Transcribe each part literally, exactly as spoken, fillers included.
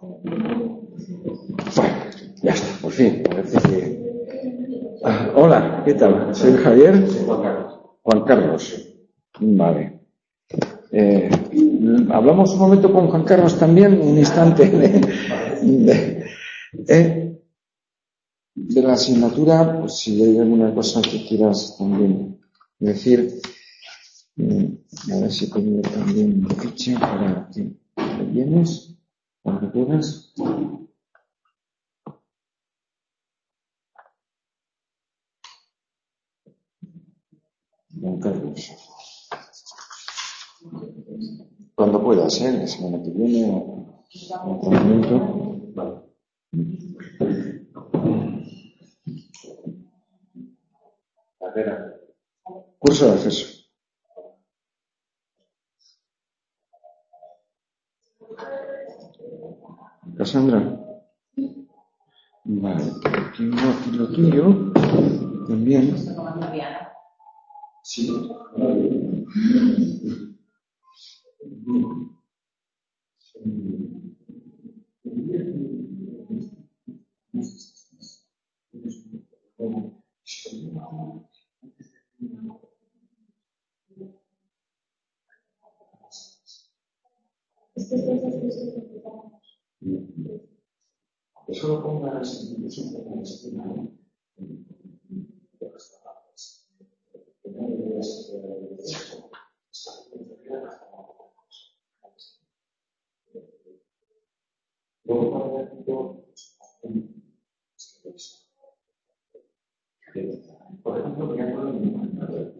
Bueno, ya está, por fin. Parece que... Ah, hola, ¿qué tal? Soy Javier. Juan Carlos. Juan Carlos. Vale. Eh, hablamos un momento con Juan Carlos también, un instante de, de, eh, de la asignatura, pues si hay alguna cosa que quieras también decir. Eh, a ver si tengo también ficha para que te vienes cuando puedas. Juan Carlos. Cuando puedas, ¿eh? La semana que viene o en otro momento. Vale. Carrera. Curso de acceso. Cassandra. Vale. Tengo aquí lo tuyo. También. Sí. Eso lo pongas en por ejemplo, voy a poner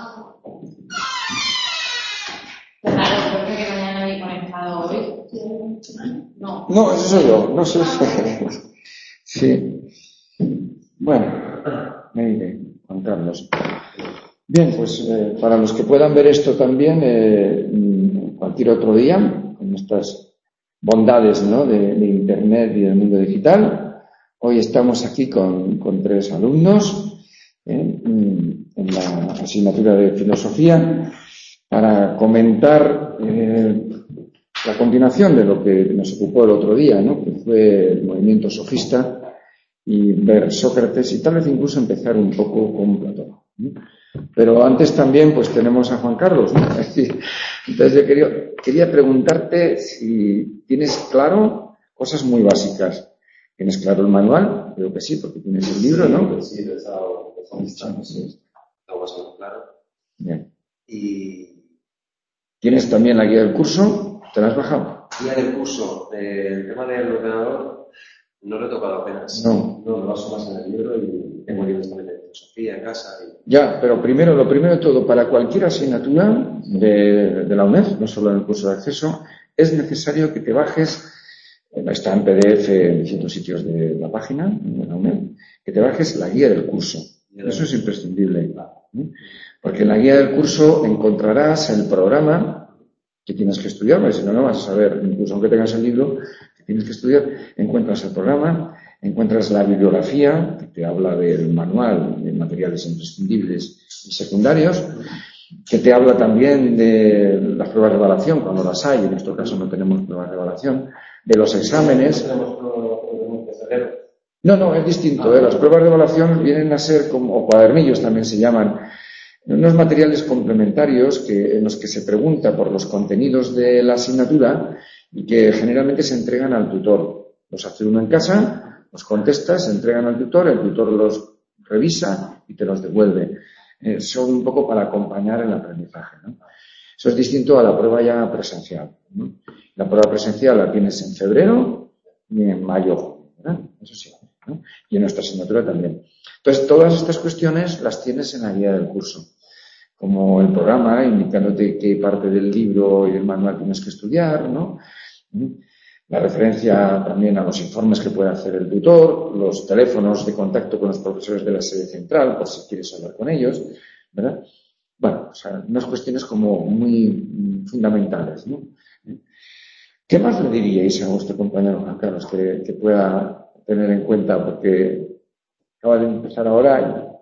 Claro, porque que mañana he conectado hoy. No. No, eso soy yo, no sé. Sí. Bueno, me diré, Juan Carlos. Bien, pues eh, para los que puedan ver esto también, eh, cualquier otro día, con estas bondades, ¿no?, de, de Internet y del mundo digital, hoy estamos aquí con, con tres alumnos eh, en la asignatura de filosofía para comentar eh, la continuación de lo que nos ocupó el otro día, ¿no?, que fue el movimiento sofista, y ver Sócrates y tal vez incluso empezar un poco con Platón, ¿no? Pero antes también pues tenemos a Juan Carlos, ¿no? Entonces yo quería, quería preguntarte si tienes claro cosas muy básicas. ¿Tienes claro el manual? Creo que sí, porque tienes el libro, ¿no? Sí, lo he estado pensando, sí. Lo bastante claro. Bien. Y... ¿Tienes también la guía del curso? ¿Te la has bajado? Guía del curso. Eh, el tema del ordenador no lo he tocado apenas. No. No, lo baso más en el libro y tengo libros también de filosofía en casa. Y... Ya, pero primero, lo primero de todo, para cualquier asignatura de, de la U N E D, no solo en el curso de acceso, es necesario que te bajes, está en P D F en distintos sitios de la página de la U N E D, que te bajes la guía del curso. Eso es imprescindible. ¿eh? Porque en la guía del curso encontrarás el programa que tienes que estudiar, porque si no, no vas a saber, incluso aunque tengas el libro que tienes que estudiar, encuentras el programa, encuentras la bibliografía, que te habla del manual de materiales imprescindibles y secundarios, que te habla también de las pruebas de evaluación, cuando las hay, en nuestro caso no tenemos pruebas de evaluación, de los exámenes. No, no, es distinto, ¿eh? Las pruebas de evaluación vienen a ser como, o cuadernillos también se llaman, unos materiales complementarios que, en los que se pregunta por los contenidos de la asignatura y que generalmente se entregan al tutor. Los hace uno en casa, los contesta, se entregan al tutor, el tutor los revisa y te los devuelve. Eh, son un poco para acompañar el aprendizaje, ¿no? Eso es distinto a la prueba ya presencial, ¿no? La prueba presencial la tienes en febrero y en mayo, ¿verdad? Eso sí, ¿no? Y en nuestra asignatura también. Entonces, todas estas cuestiones las tienes en la guía del curso, como el programa indicándote qué parte del libro y del manual tienes que estudiar, ¿no? La referencia también a los informes que puede hacer el tutor, los teléfonos de contacto con los profesores de la sede central, por si quieres hablar con ellos, ¿verdad? Bueno, o sea, unas cuestiones como muy fundamentales, ¿no? ¿Qué más le diríais a vuestro compañero Juan Carlos que, que pueda tener en cuenta? Porque acaba de empezar ahora y...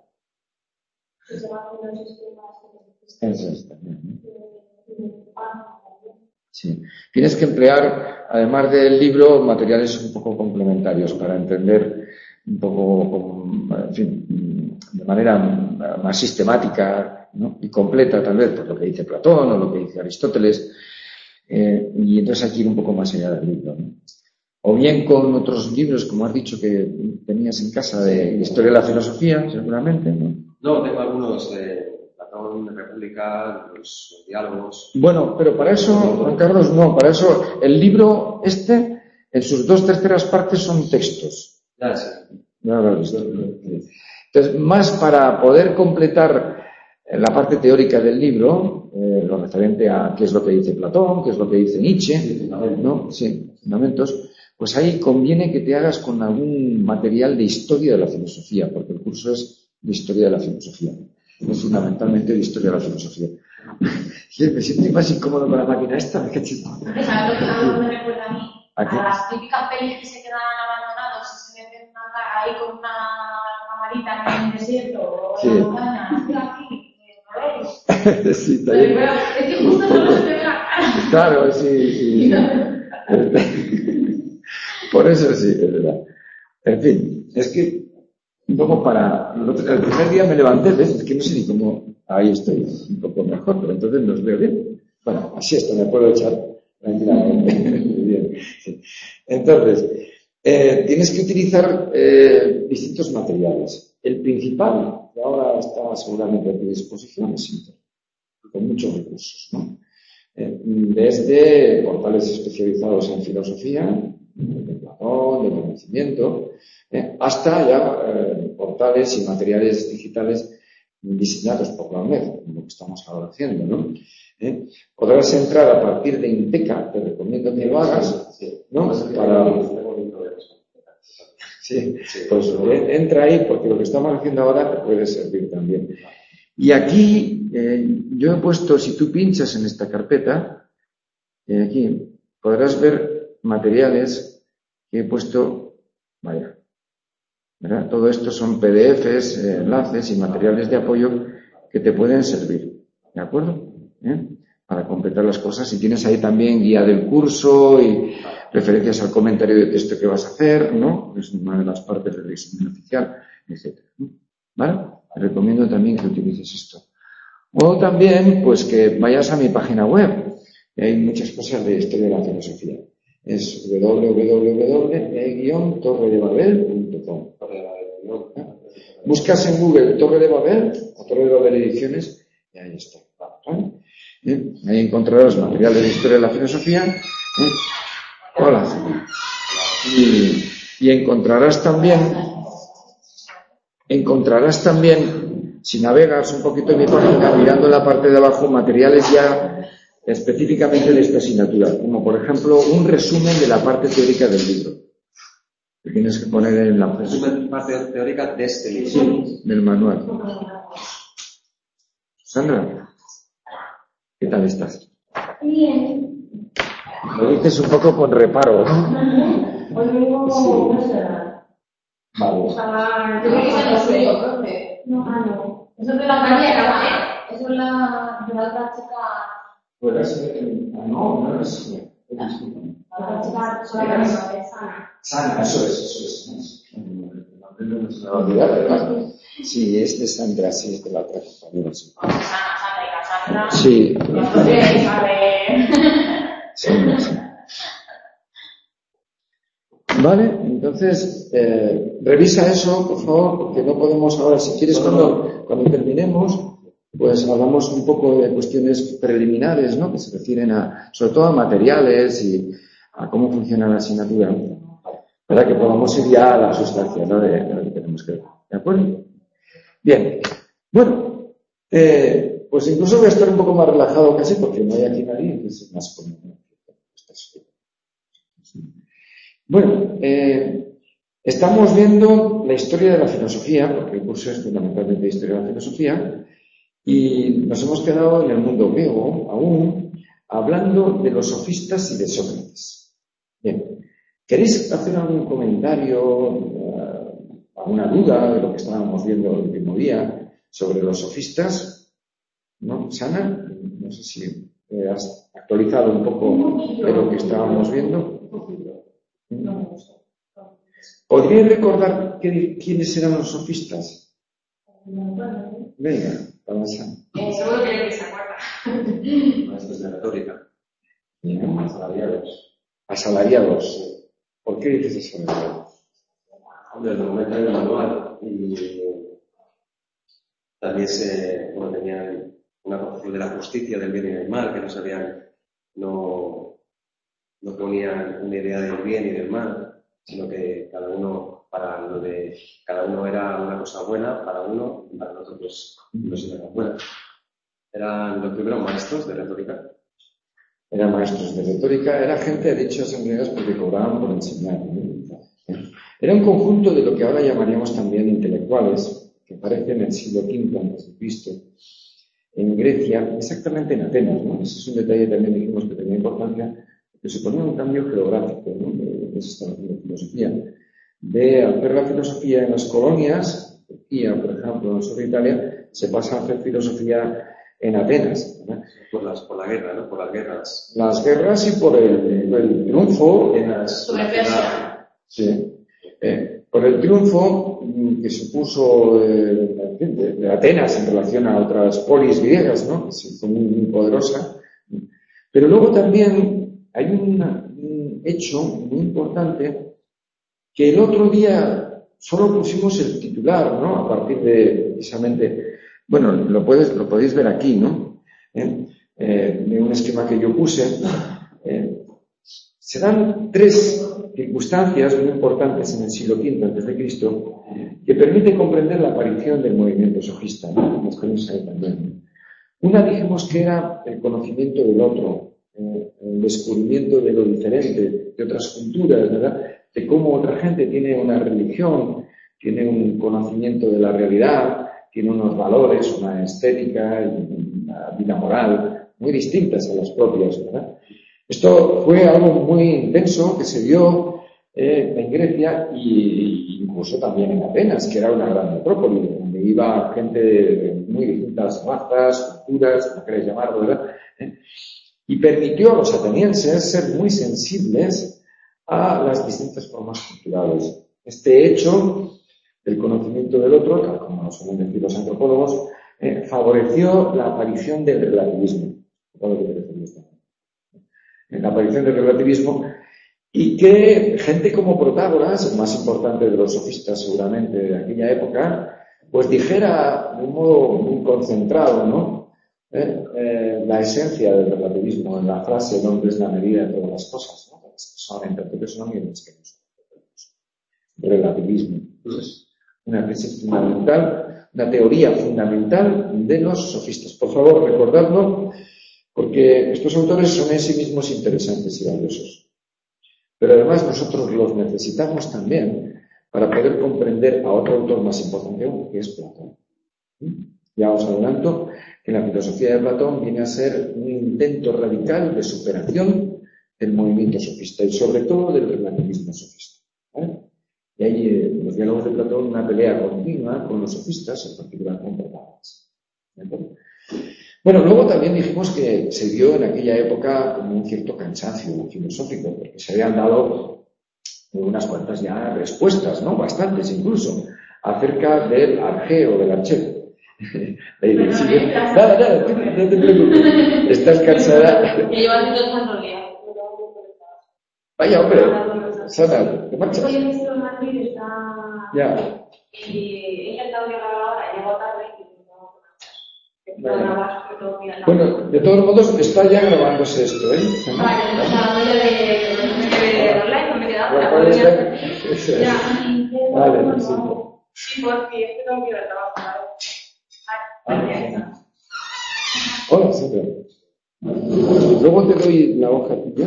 Eso es también, ¿no? Sí. Tienes que emplear además del libro, materiales un poco complementarios para entender un poco, en fin, de manera más sistemática, ¿no? Y completa, tal vez, por lo que dice Platón o lo que dice Aristóteles, eh, y entonces hay que ir un poco más allá del libro, ¿no? O bien con otros libros, como has dicho que tenías en casa, de Historia de la Filosofía, seguramente, ¿no? No, tengo algunos de Platón, de República, los, los diálogos. Bueno, pero para eso, Juan Carlos, no, para eso el libro este, en sus dos terceras partes son textos. Ya, sí. Ya lo has visto. Entonces, más para poder completar la parte teórica del libro, eh, lo referente a qué es lo que dice Platón, qué es lo que dice Nietzsche, ¿no? Sí, fundamentos. Pues ahí conviene que te hagas con algún material de historia de la filosofía, porque el curso es de historia de la filosofía, no fundamentalmente de historia de la filosofía. Me siento más incómodo con la máquina esta, qué chiste. ¿Sabes lo que algo me recuerda a mí? ¿A qué? A las típicas pelis que se quedan abandonados y se meten una cara ahí con una camarita en el desierto o en Sí. la montaña. Estoy aquí, ¿no veis? Sí, está Pero, bien. es que justo no se te ve la cara. Claro, sí, sí. Por eso sí, es verdad. En fin, es que un poco para... El, otro, el primer día me levanté, ¿ves? Es que no sé ni cómo... Ahí estoy un poco mejor, pero entonces los veo bien. Bueno, así esto, me puedo echar tranquilamente. Muy bien. Sí. Entonces, eh, tienes que utilizar eh, distintos materiales. El principal, que ahora está seguramente a tu disposición, es Internet, con muchos recursos, ¿no? Eh, desde portales especializados en filosofía, de Platón, de conocimiento, eh, hasta ya eh, portales y materiales digitales diseñados por la U N E D, como lo que estamos ahora haciendo, ¿no? Eh, podrás entrar a partir de Inteca, te recomiendo que lo hagas, ¿no? Para... Sí, pues eh, entra ahí porque lo que estamos haciendo ahora te puede servir también. Y aquí eh, yo he puesto, si tú pinchas en esta carpeta, eh, aquí podrás ver materiales que he puesto, vaya, ¿verdad? Todo esto son P D Efes, eh, enlaces y materiales de apoyo que te pueden servir, ¿de acuerdo? ¿Eh? Para completar las cosas. Y tienes ahí también guía del curso y referencias al comentario de texto que vas a hacer, ¿no? Es una de las partes del resumen oficial, etcétera. ¿Vale? Te recomiendo también que utilices esto. O también, pues que vayas a mi página web. Y hay muchas cosas de historia de la filosofía. Es doble u doble u doble u punto torre de babel punto com. Buscas en Google Torre de Babel o Torre de Babel Ediciones y ahí está. ¿Vale? ¿Eh? Ahí encontrarás materiales de historia de la filosofía. ¿Eh? Hola. Y, y encontrarás también, encontrarás también, si navegas un poquito en mi página, mirando en la parte de abajo, materiales ya específicamente de esta asignatura, como por ejemplo un resumen de la parte teórica del libro. Que tienes que poner en la Resumen parte teórica de este libro. Sí, del manual. Sandra, ¿qué tal estás? Bien. Lo dices un poco con reparo, ¿no? Hoy vengo como no sé. Vale. Ah, tiene que ser lo suyo, profe. No, ah, no. Eso es de la María, eso es la de la otra chica. Puede ser. No, no es. La otra chica solamente es Ana. Sana, eso es, eso es. No se me va a olvidar, ¿verdad? Sí, es de Sandra, sí, es de la otra compañera. Sí. Sana, Sandra y Cassandra. Sí. No sé, vale. Sí, sí. Vale, entonces, eh, revisa eso, por favor, porque no podemos ahora, si quieres, cuando, cuando terminemos, pues hablamos un poco de cuestiones preliminares, ¿no? Que se refieren a, sobre todo a materiales y a cómo funciona la asignatura, para que podamos ir ya a la sustancia, ¿no? De, de lo que tenemos que ver. ¿De acuerdo? Bien. Bueno, eh, pues incluso voy a estar un poco más relajado casi porque no hay aquí nadie, entonces es más cómodo. Bueno, eh, estamos viendo la historia de la filosofía, porque el curso es fundamentalmente historia de la filosofía, y nos hemos quedado en el mundo griego aún, hablando de los sofistas y de Sócrates. Bien, ¿queréis hacer algún comentario, uh, alguna duda de lo que estábamos viendo el último día sobre los sofistas? ¿No, Sana? No sé si has actualizado un poco de lo que estábamos viendo. No me gustó. ¿Podríais recordar qué, quiénes eran los sofistas? Venga, vamos a... Eh, seguro que alguien se acuerda. Maestros de retórica. Bien. Asalariados. Asalariados. ¿Por qué dices asalariados? Hombre, el momento era manual y también se, bueno, tenían una concepción de la justicia, del bien y del mal, que no sabían, no, no ponían una idea del bien y del mal, sino que cada uno, para lo de, cada uno era una cosa buena para uno y para el otro pues no era tan buena. Eran los primeros maestros de retórica. Eran maestros de retórica, era gente, de hecho, asambleas porque cobraban por enseñar, ¿no? Era un conjunto de lo que ahora llamaríamos también intelectuales, que aparecen en el siglo quinto antes de Cristo, en Grecia, exactamente en Atenas, ¿no? Ese es un detalle también dijimos que tenía importancia, que suponía un cambio geográfico, ¿no? De, de ese de filosofía, de hacer la filosofía en las colonias, Turquía, por ejemplo, en el sur de Italia, se pasa a hacer filosofía en Atenas, ¿verdad? Por, las, por la guerra, ¿no? Por las guerras. Las guerras y por el, el triunfo en las, Sobre Persia. Sí. Eh, por el triunfo que supuso eh, de, de Atenas en relación a otras polis griegas, ¿no? Que fue muy, muy poderosa. Pero luego también hay una, un hecho muy importante que el otro día solo pusimos el titular, ¿no? A partir de, precisamente, bueno, lo, puedes, lo podéis ver aquí, ¿no? ¿Eh? Eh, de un esquema que yo puse. Eh, se dan tres circunstancias muy importantes en el siglo quinto antes de Cristo que permiten comprender la aparición del movimiento sofista, ¿no? Como tenemos ahí también. Una dijimos que era el conocimiento del otro, eh, el descubrimiento de lo diferente, de otras culturas, ¿verdad? De cómo otra gente tiene una religión, tiene un conocimiento de la realidad, tiene unos valores, una estética y una vida moral muy distintas a las propias, ¿verdad? Esto fue algo muy intenso que se dio eh, en Grecia e incluso también en Atenas, que era una gran metrópoli, donde iba gente de muy distintas razas, culturas, como queréis llamarlo, ¿verdad? ¿Eh? Y permitió a los atenienses ser muy sensibles a las distintas formas culturales. Este hecho del conocimiento del otro, tal como nos suelen decir los antropólogos, eh, favoreció la aparición del relativismo. Todo lo que te esto. En la aparición del relativismo, y que gente como Protágoras, el más importante de los sofistas seguramente de aquella época, pues dijera de un modo muy concentrado, ¿no? Eh, eh, la esencia del relativismo en la frase "el hombre es la medida de todas las cosas", ¿no? Las que son en tanto que son y en las que no son. Relativismo. Entonces, una tesis fundamental, una teoría fundamental de los sofistas. Por favor, recordadlo, porque estos autores son en sí mismos interesantes y valiosos. Pero además nosotros los necesitamos también para poder comprender a otro autor más importante aún, que es Platón. Ya os adelanto que la filosofía de Platón viene a ser un intento radical de superación del movimiento sofista y sobre todo del relativismo sofista. ¿Vale? Y hay eh, en los diálogos de Platón una pelea continua con los sofistas, en particular con Protágoras. Bueno, luego también dijimos que se dio en aquella época como un cierto cansancio filosófico, porque se habían dado unas cuantas ya respuestas, ¿no? Bastantes incluso, acerca del arjeo, del archeo. Nada, nada, no te preocupes. Estás cansada. Que lleva haciendo tanto día. Vaya, hombre, Sana, ¿te marchas? Hoy he visto en Madrid, está... Ya. Y he intentado llegar ahora, llego tarde y no Vale. Bueno, de todos modos, está ya grabándose esto, ¿eh? Vale, pues nada, yo de online, no me queda otra. Vale, Pues ya. ya. Vale, perfecto. Sí, porque es que tengo que ir al trabajo. Vale, ya está. Hola, siempre. Luego te doy la hoja tuya.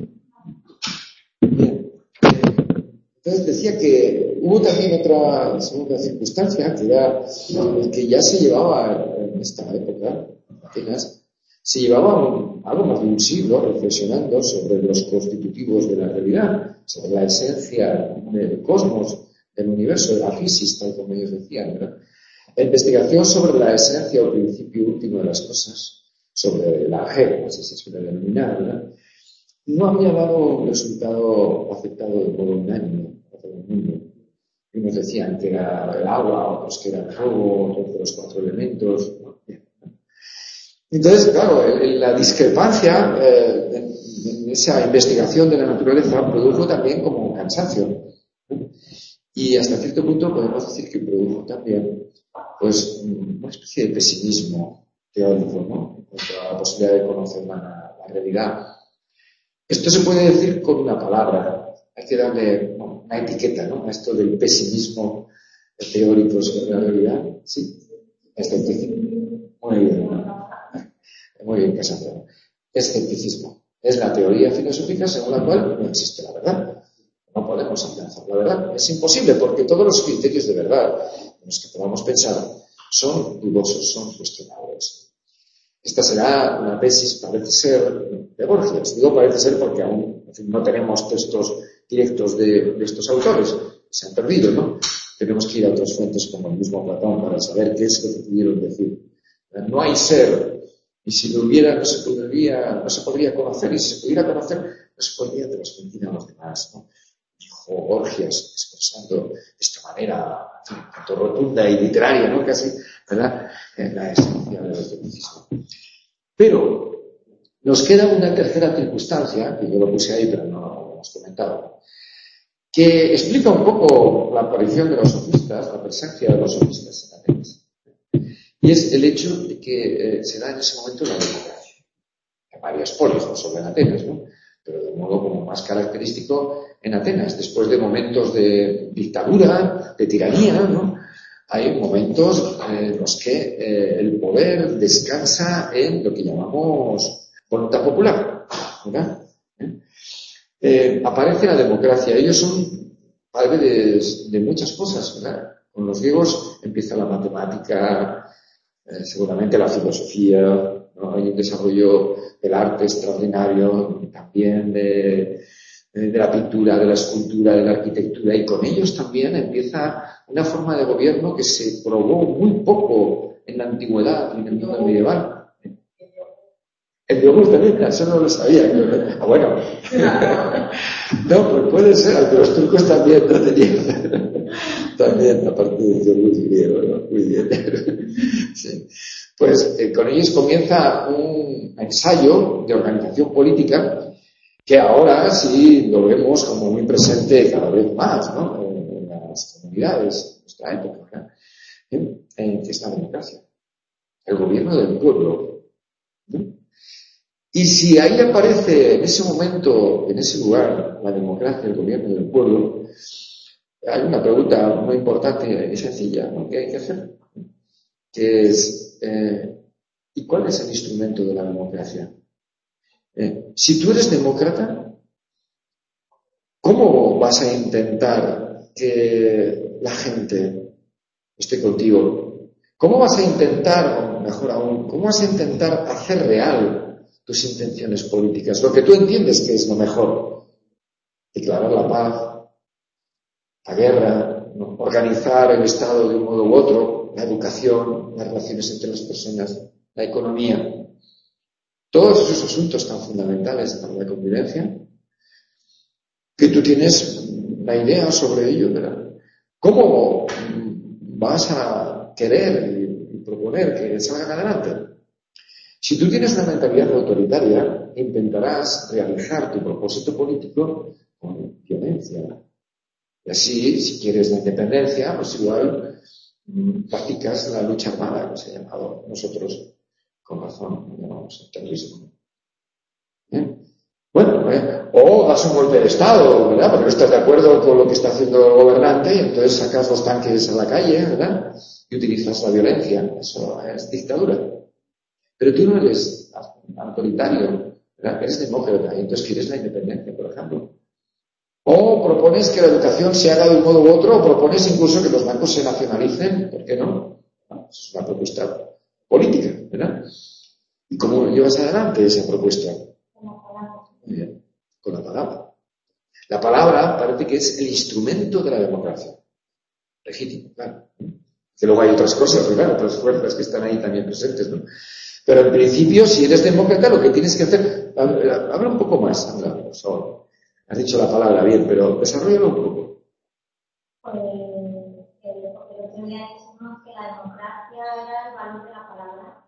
Bien. Entonces decía que hubo también otra segunda circunstancia, que era el que ya se llevaba en esta época, Atenas, se llevaba un, algo más de un siglo reflexionando sobre los constitutivos de la realidad, sobre la esencia del cosmos, del universo, de la fisis, tal como ellos decían, ¿verdad? La investigación sobre la esencia o principio último de las cosas, sobre la G, así se suele denominar, ¿verdad? no había dado un resultado aceptado de modo unánime a todo el mundo. Unos decían que era el agua, otros que era el fuego, otros de los cuatro elementos. Entonces, claro, la discrepancia eh, en, en esa investigación de la naturaleza produjo también como un cansancio. Y hasta cierto punto podemos decir que produjo también pues, una especie de pesimismo teórico, ¿no? En cuanto a la posibilidad de conocer la, la realidad. Esto se puede decir con una palabra. Hay que darle bueno, una etiqueta, ¿no? A esto del pesimismo teórico sobre la realidad. Sí, escepticismo. Muy bien. Muy bien, Cassandra. Escepticismo. Es la teoría filosófica según la cual no existe la verdad. No podemos alcanzar la verdad. Es imposible porque todos los criterios de verdad en los que podamos pensar son dudosos, son cuestionables. Esta será una tesis, parece ser, de Borges. Digo parece ser porque aún en fin, no tenemos textos directos de, de estos autores. Se han perdido, ¿no? Tenemos que ir a otras fuentes como el mismo Platón para saber qué es lo que pudieron decir. No hay ser, y si lo hubiera no se podría, no se podría conocer, y si se pudiera conocer no se podría transmitir a los demás, ¿no? Dijo Borges, expresando de esta manera, en fin, tanto rotunda y literaria, ¿no? Casi, ¿verdad? En la esencia del escepticismo. Pero nos queda una tercera circunstancia, que yo lo puse ahí, pero no lo hemos comentado, que explica un poco la aparición de los sofistas, la presencia de los sofistas en Atenas. Y es el hecho de que eh, se da en ese momento la democracia. Hay varias polis, no solo en Atenas, ¿no? Pero de modo como más característico en Atenas. Después de momentos de dictadura, de tiranía, ¿no? Hay momentos en los que eh, el poder descansa en lo que llamamos voluntad popular, ¿verdad? ¿Eh? Eh, aparece la democracia. Ellos son padres de, de muchas cosas, ¿verdad? Con los griegos empieza la matemática, eh, seguramente la filosofía, ¿no? Hay un desarrollo del arte extraordinario, también de, de la pintura, de la escultura, de la arquitectura, y con ellos también empieza una forma de gobierno que se probó muy poco en la antigüedad y en el mundo medieval. El yogur también, eso no lo sabía. Ah, bueno. No, pues puede ser, aunque los turcos también no tenían. También, a partir del yogur griego, ¿no? Muy bien. Sí. Pues eh, con ellos comienza un ensayo de organización política que ahora sí lo vemos como muy presente cada vez más, ¿no? En, en las comunidades de nuestra época, ¿verdad? En, en que es la democracia. El gobierno del pueblo, ¿no? Y si ahí aparece en ese momento, en ese lugar, la democracia, el gobierno del pueblo, hay una pregunta muy importante y sencilla, ¿no? Que hay que hacer, que es, eh, ¿y cuál es el instrumento de la democracia? Eh, si tú eres demócrata, ¿cómo vas a intentar que la gente esté contigo? ¿Cómo vas a intentar, o mejor aún, cómo vas a intentar hacer real tus intenciones políticas, lo que tú entiendes que es lo mejor? Declarar la paz, la guerra, ¿no? Organizar el Estado de un modo u otro, la educación, las relaciones entre las personas, la economía. Todos esos asuntos tan fundamentales para la convivencia, que tú tienes la idea sobre ello, ¿verdad? ¿Cómo vas a querer y proponer que salgan adelante? Si tú tienes una mentalidad autoritaria, intentarás realizar tu propósito político con violencia. Y así, si quieres la independencia, pues igual mmm, practicas la lucha armada, que se ha llamado nosotros, con razón, lo llamamos el terrorismo. ¿Eh? Bueno, eh, o das un golpe de Estado, ¿verdad? Porque no estás de acuerdo con lo que está haciendo el gobernante y entonces sacas los tanques a la calle, ¿verdad? Y utilizas la violencia. Eso es dictadura. Pero tú no eres autoritario, ¿verdad? Eres demócrata y entonces quieres la independencia, por ejemplo. O propones que la educación se haga de un modo u otro, o propones incluso que los bancos se nacionalicen, ¿por qué no? No, es una propuesta política, ¿verdad? ¿Y cómo llevas adelante esa propuesta? Muy bien, con la palabra. La palabra parece que es el instrumento de la democracia. Legítimo, claro. Que luego hay otras cosas, ¿verdad? Otras fuerzas que están ahí también presentes, ¿no? Pero en principio, si eres demócrata, lo que tienes que hacer... Habla un poco más, habla, por favor. Has dicho la palabra bien, pero desarrollalo un poco. Pues, eh, porque el otro día dijimos que la democracia era el valor de la palabra.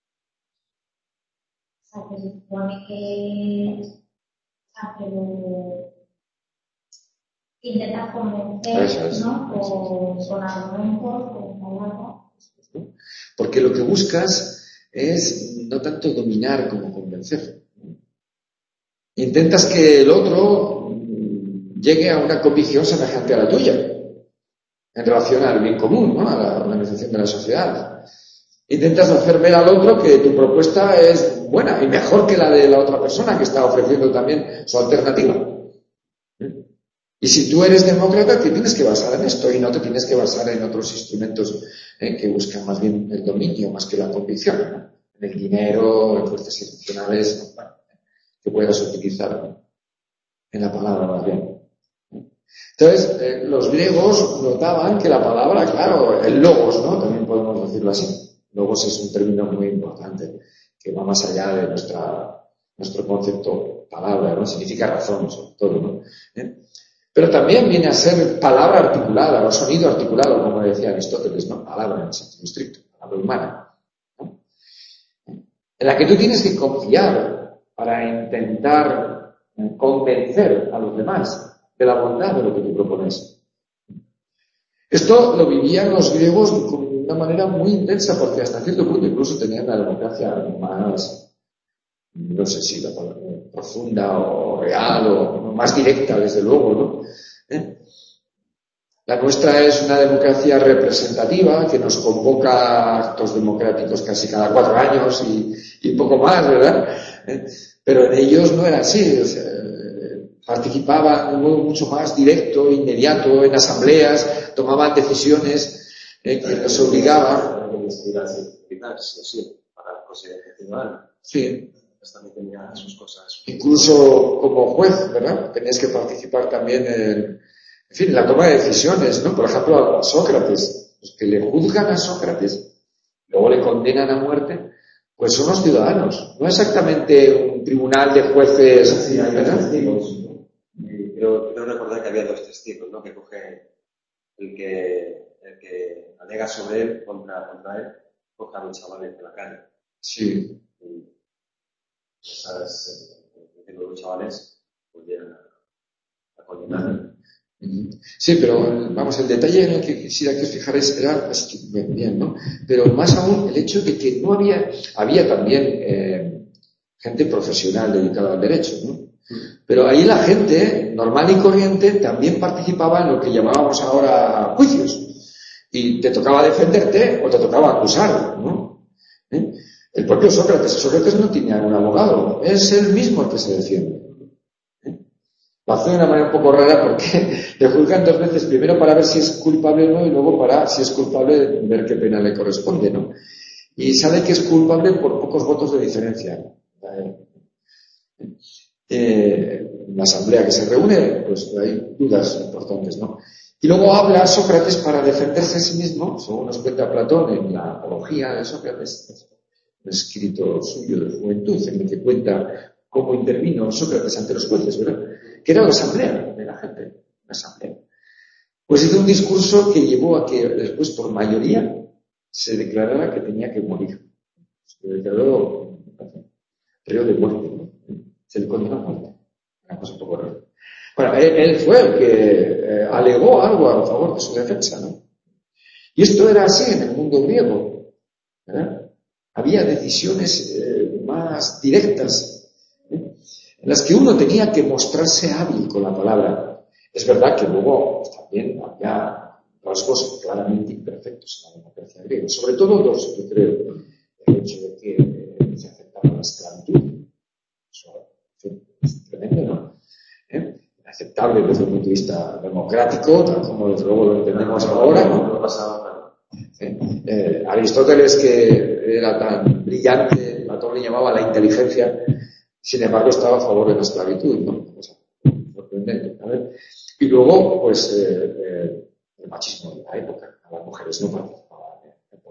O sea, que se supone que, o sea, que lo intentas convencer, Eso es. ¿no? Con, con argumentos, con palabras. Porque lo que buscas es no tanto dominar como convencer. Intentas que el otro llegue a una convicción semejante a la tuya en relación al bien común, ¿no? A la organización de la sociedad. Intentas hacer ver al otro que tu propuesta es buena y mejor que la de la otra persona que está ofreciendo también su alternativa. Y si tú eres demócrata, te tienes que basar en esto y no te tienes que basar en otros instrumentos eh, que buscan más bien el dominio más que la convicción, ¿no? En el dinero, en fuerzas institucionales, bueno, que puedas utilizar, ¿no? En la palabra más bien. Entonces, eh, los griegos notaban que la palabra, claro, el logos, ¿no? También podemos decirlo así. Logos es un término muy importante que va más allá de nuestra, nuestro concepto palabra, ¿no? Significa razón, sobre todo, ¿no? ¿Eh? Pero también viene a ser palabra articulada o sonido articulado, como decía Aristóteles, ¿no? Palabra en el sentido estricto, palabra humana, ¿no? En la que tú tienes que confiar para intentar convencer a los demás de la bondad de lo que tú propones. Esto lo vivían los griegos con una manera muy intensa, porque hasta cierto punto incluso tenían la democracia más, no sé si la palabra profunda o real o más directa, desde luego, ¿no? ¿Eh? La nuestra es una democracia representativa que nos convoca a actos democráticos casi cada cuatro años y, y poco más, ¿verdad? ¿Eh? Pero en ellos no era así, o sea, participaban de un modo mucho más directo, inmediato, en asambleas, tomaban decisiones eh, que los obligaban. Sí. También tenía sus cosas. Incluso como juez, ¿verdad? Tenías que participar también en, en fin, en la toma de decisiones, ¿no? Por ejemplo, a Sócrates, los que le juzgan a Sócrates, luego le condenan a muerte, pues son los ciudadanos, no exactamente un tribunal de jueces. Sí, hay dos testigos, ¿no? Y creo, creo recordar que había dos testigos, ¿no? Que coge el que, el que alega sobre él, contra, contra él, coge a los chavales de la calle. Sí. Y esas, eh, los chavales, pues llegan a, a condenar. Sí, pero vamos, el detalle en el que quisiera que os fijarais era pues, bien, bien, ¿no? Pero más aún el hecho de que no había, había también eh, gente profesional dedicada al derecho, ¿no? Pero ahí la gente normal y corriente también participaba en lo que llamábamos ahora juicios. Y te tocaba defenderte o te tocaba acusar, ¿no? ¿Eh? El propio Sócrates, Sócrates no tenía un abogado, es él mismo el que se defiende. Lo hace de una manera un poco rara porque le juzgan dos veces, primero para ver si es culpable o no y luego para, si es culpable, ver qué pena le corresponde, ¿no? Y sabe que es culpable por pocos votos de diferencia. Eh, en la asamblea que se reúne, pues hay dudas importantes, ¿no? Y luego habla Sócrates para defenderse a sí mismo, según nos cuenta Platón en la Apología de Sócrates, un escrito suyo de juventud, en el que cuenta cómo intervino Sócrates ante los jueces, ¿verdad? Que era la asamblea de la gente, la asamblea. Pues hizo un discurso que llevó a que después, por mayoría, se declarara que tenía que morir. Se declaró reo de muerte, ¿no? Se le condenó a muerte. Una cosa un poco rara. Bueno, él, él fue el que eh, alegó algo a favor de su defensa, ¿no? Y esto era así en el mundo griego, ¿verdad? Había decisiones eh, más directas, ¿eh? En las que uno tenía que mostrarse hábil con la palabra. Es verdad que luego también había rasgos claramente imperfectos en la democracia griega, sobre todo dos, yo creo. El hecho de que eh, se aceptaba la esclavitud. Eso es tremendo, ¿no? ¿Eh? Inaceptable desde el punto de vista democrático, tal como desde luego lo entendemos ahora, ¿no? ¿Eh? Eh, Aristóteles, que era tan brillante, Platón le llamaba la inteligencia, sin embargo estaba a favor de la esclavitud, ¿no? O sea, sorprendente, ¿vale? Y luego, pues, eh, eh, el machismo de la época, a las mujeres no participaban en el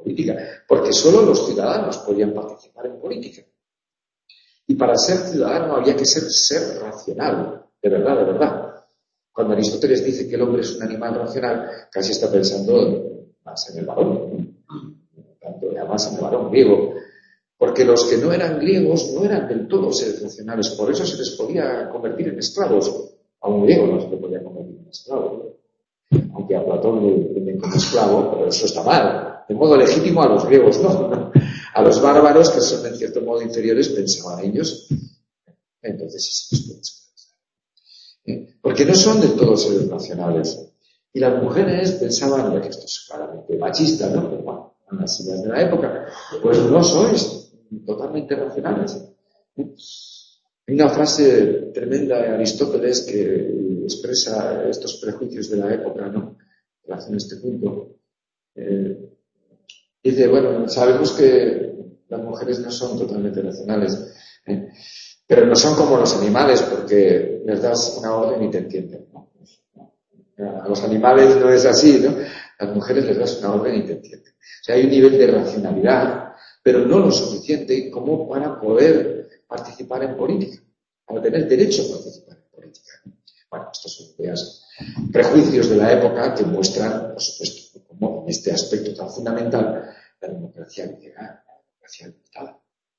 política, porque solo los ciudadanos podían participar en política. Y para ser ciudadano había que ser ser racional, de verdad, de verdad. Cuando Aristóteles dice que el hombre es un animal racional, casi está pensando más en el varón, tanto más en el varón griego, porque los que no eran griegos no eran del todo seres racionales, por eso se les podía convertir en esclavos. A un griego no se le podía convertir en esclavo, aunque a Platón le entienden como esclavo, pero eso está mal. De modo legítimo a los griegos no, no. A los bárbaros, que son en cierto modo inferiores, pensaban ellos, entonces sí se les puede esclavizar. Porque no son del todo seres racionales. Y las mujeres pensaban, que esto es claramente machista, ¿no? Pero bueno, en las ideas de la época, pues no sois totalmente racionales. Hay una frase tremenda de Aristóteles que expresa estos prejuicios de la época, ¿no? En relación a este punto. Eh, dice, bueno, sabemos que las mujeres no son totalmente racionales, ¿eh? Pero no son como los animales, porque les das una orden y te entienden, ¿no? A los animales no es así, ¿no? A las mujeres les das una orden y te entienden. O sea, hay un nivel de racionalidad, pero no lo suficiente como para poder participar en política, para tener derecho a participar en política. Bueno, estos son ideas, prejuicios de la época que muestran, por supuesto, como en este aspecto tan fundamental, la democracia griega, la democracia limitada.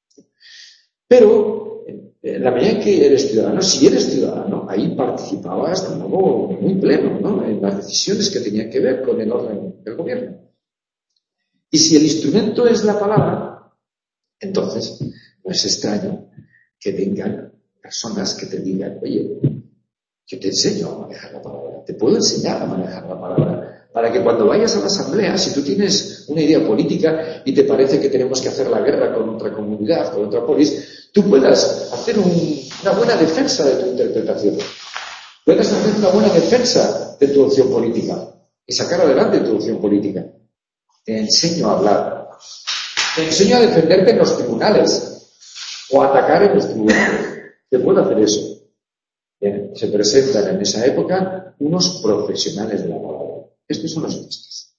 Pero, en la medida en que eres ciudadano, si eres ciudadano, ahí participabas de modo muy pleno, ¿no? En las decisiones que tenían que ver con el orden del gobierno. Y si el instrumento es la palabra, entonces no es extraño que vengan personas que te digan, oye, yo te enseño a manejar la palabra, te puedo enseñar a manejar la palabra, para que cuando vayas a la asamblea, si tú tienes una idea política y te parece que tenemos que hacer la guerra con otra comunidad, con otra polis, tú puedas hacer un, una buena defensa de tu interpretación, puedas hacer una buena defensa de tu opción política y sacar adelante tu opción política. Te enseño a hablar, te enseño a defenderte en los tribunales o a atacar en los tribunales. Te puedo hacer eso. Bien, se presentan en esa época unos profesionales de la palabra. Estos son los juristas,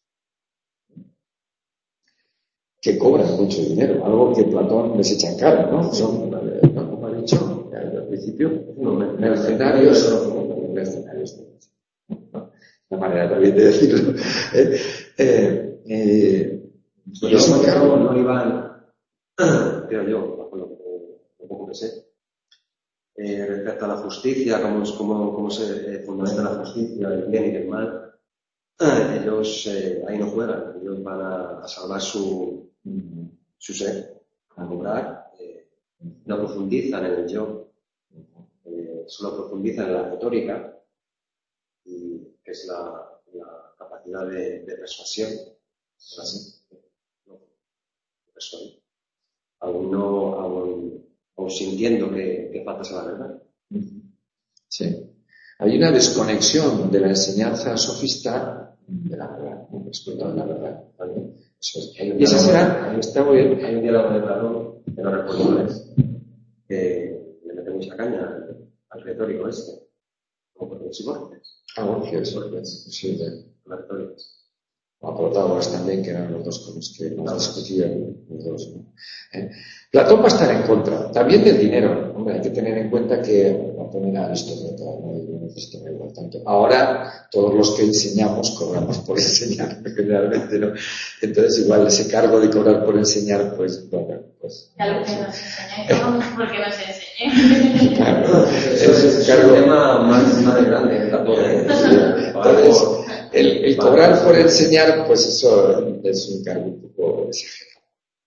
que cobran mucho dinero, algo que Platón les echa en cara, ¿no? Son, ¿no? Como ha dicho al principio, mercenarios, mercenarios, ¿no? Una manera también de decirlo. Eh, eh, eh, yo sin embargo no iban, creo yo, bajo lo, lo poco que sé, eh, respecto a la justicia, cómo, cómo, cómo se eh, fundamenta la justicia, el bien y el mal. Ellos eh, ahí no juegan, ellos van a, a salvar su, su ser, a cobrar, eh, no profundizan en el yo, eh, solo profundizan en la retórica, y que es la, la capacidad de, de persuasión, así, no, de persuadir, aún no, aún, aún sintiendo que, que faltas a la verdad. Sí. Hay una desconexión de la enseñanza sofista de la verdad, ¿no? Respecto a la verdad. ¿Vale? Eso es. Y esa será, está muy bien. Hay un diálogo de Platón, que no recuerdo cuál es, que le mete mucha caña al, al retórico este, como por los Borges. Ah, Borges, sí, de las retóricas. A Protágoras también, que eran los dos con los que más discutían los dos, ¿no? Eh, Platón va a estar en contra, también del dinero. Hombre, hay que tener en cuenta que Platón era aristócrata, no necesita igual tanto. Ahora, todos los que enseñamos cobramos por enseñar, generalmente, ¿no? Entonces, igual ese cargo de cobrar por enseñar, pues, bueno, pues... Ya lo que nos enseñáis, porque nos enseñéis. Claro, eso es, es un cargo... tema más, más grande que Platón, ¿eh? Entonces, el, el cobrar por enseñar, pues eso es un cargo un poco exagerado.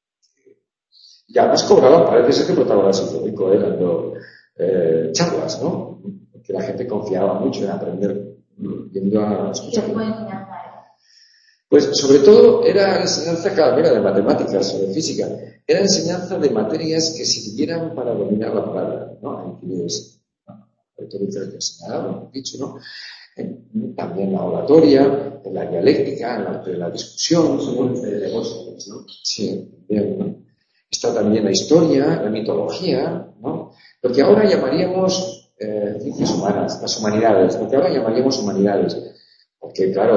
Y además cobraban, parece ser que Protágoras el público, eh, dando eh, charlas, ¿no? Porque la gente confiaba mucho en aprender yendo a escuchar. ¿Qué enseñanza era? Pues sobre todo era enseñanza, claro, era de matemáticas o de física, era enseñanza de materias que sirvieran para dominar la palabra, ¿no? Aquí es la retórica que señalaba, hemos dicho, ¿no? También la oratoria, la dialéctica, el arte de la discusión, son de negocios, ¿no? Sí, bien, ¿no? Está también la historia, la mitología, ¿no? Lo que ahora llamaríamos eh, ciencias humanas, las humanidades, lo que ahora llamaríamos humanidades, porque claro,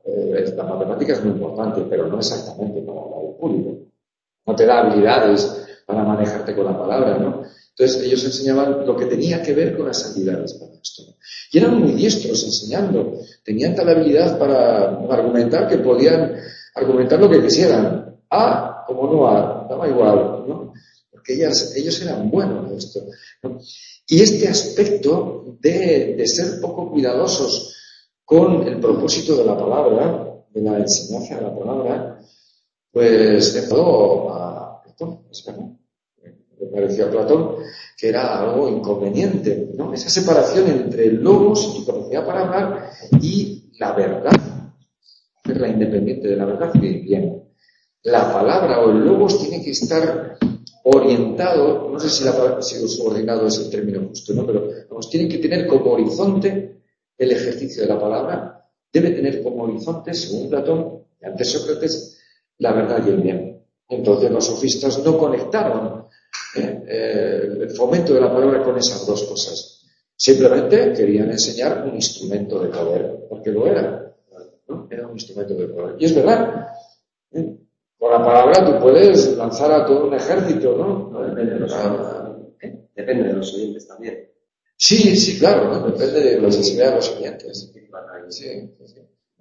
eh, la matemática es muy importante, pero no exactamente para hablar en público. No te da habilidades para manejarte con la palabra, ¿no? Entonces ellos enseñaban lo que tenía que ver con las habilidades para esto. Y eran muy diestros enseñando. Tenían tal habilidad para argumentar que podían argumentar lo que quisieran. A como no A, daba igual, ¿no? Porque ellas, ellos eran buenos en esto, ¿no? Y este aspecto de, de ser poco cuidadosos con el propósito de la palabra, de la enseñanza de la palabra, pues enfadó a Platón, es verdad. Le pareció a Platón que era algo inconveniente, ¿no? Esa separación entre el logos, tu capacidad para hablar, y la verdad, hacerla independiente de la verdad, que bien. La palabra o el logos tiene que estar orientado, no sé si, la, si subordinado es el término justo, ¿no? Pero vamos, tiene que tener como horizonte el ejercicio de la palabra, debe tener como horizonte, según Platón y antes Sócrates, la verdad y el bien. Entonces los sofistas no conectaron eh, eh, el fomento de la palabra con esas dos cosas. Simplemente querían enseñar un instrumento de poder, porque lo era, ¿no? Era un instrumento de poder. Y es verdad, ¿eh? Con la palabra tú puedes lanzar a todo un ejército, ¿no? No, depende de los oyentes. ¿Eh? Depende de los oyentes también. Sí, sí, claro, ¿no? Depende de la sensibilidad de los oyentes. Sí, sí.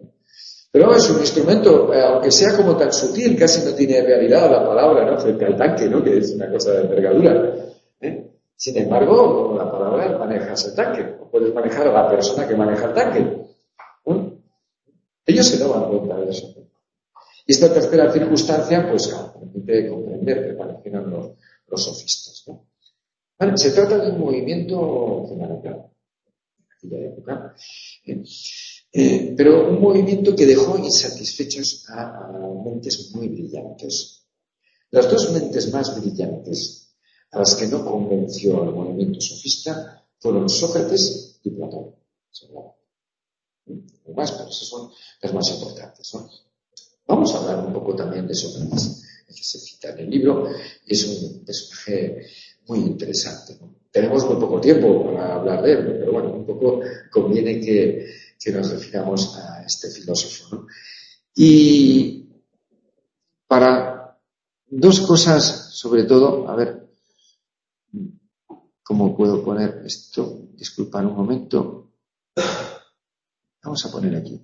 Pero es un instrumento, eh, aunque sea como tan sutil, casi no tiene realidad la palabra, ¿no? Frente al tanque, ¿no? Que es una cosa de envergadura, ¿eh? Sin embargo, la palabra manejas el tanque, o puedes manejar a la persona que maneja el tanque, ¿no? Ellos se daban cuenta de eso. Y esta tercera circunstancia, pues, permite comprender que parecieron los, los sofistas, ¿no? Vale, se trata de un movimiento fundamental en aquella época, ¿eh? Eh, pero un movimiento que dejó insatisfechos a, a mentes muy brillantes. Las dos mentes más brillantes a las que no convenció al movimiento sofista fueron Sócrates y Platón. O más, pero esas son las más importantes, ¿no? Vamos a hablar un poco también de Sócrates, que se cita en el libro, y es un personaje muy interesante, ¿no? Tenemos muy poco tiempo para hablar de él, pero bueno, un poco conviene que, que nos refiramos a este filósofo, ¿no? Y para dos cosas, sobre todo, a ver, ¿cómo puedo poner esto? Disculpad un momento. Vamos a poner aquí.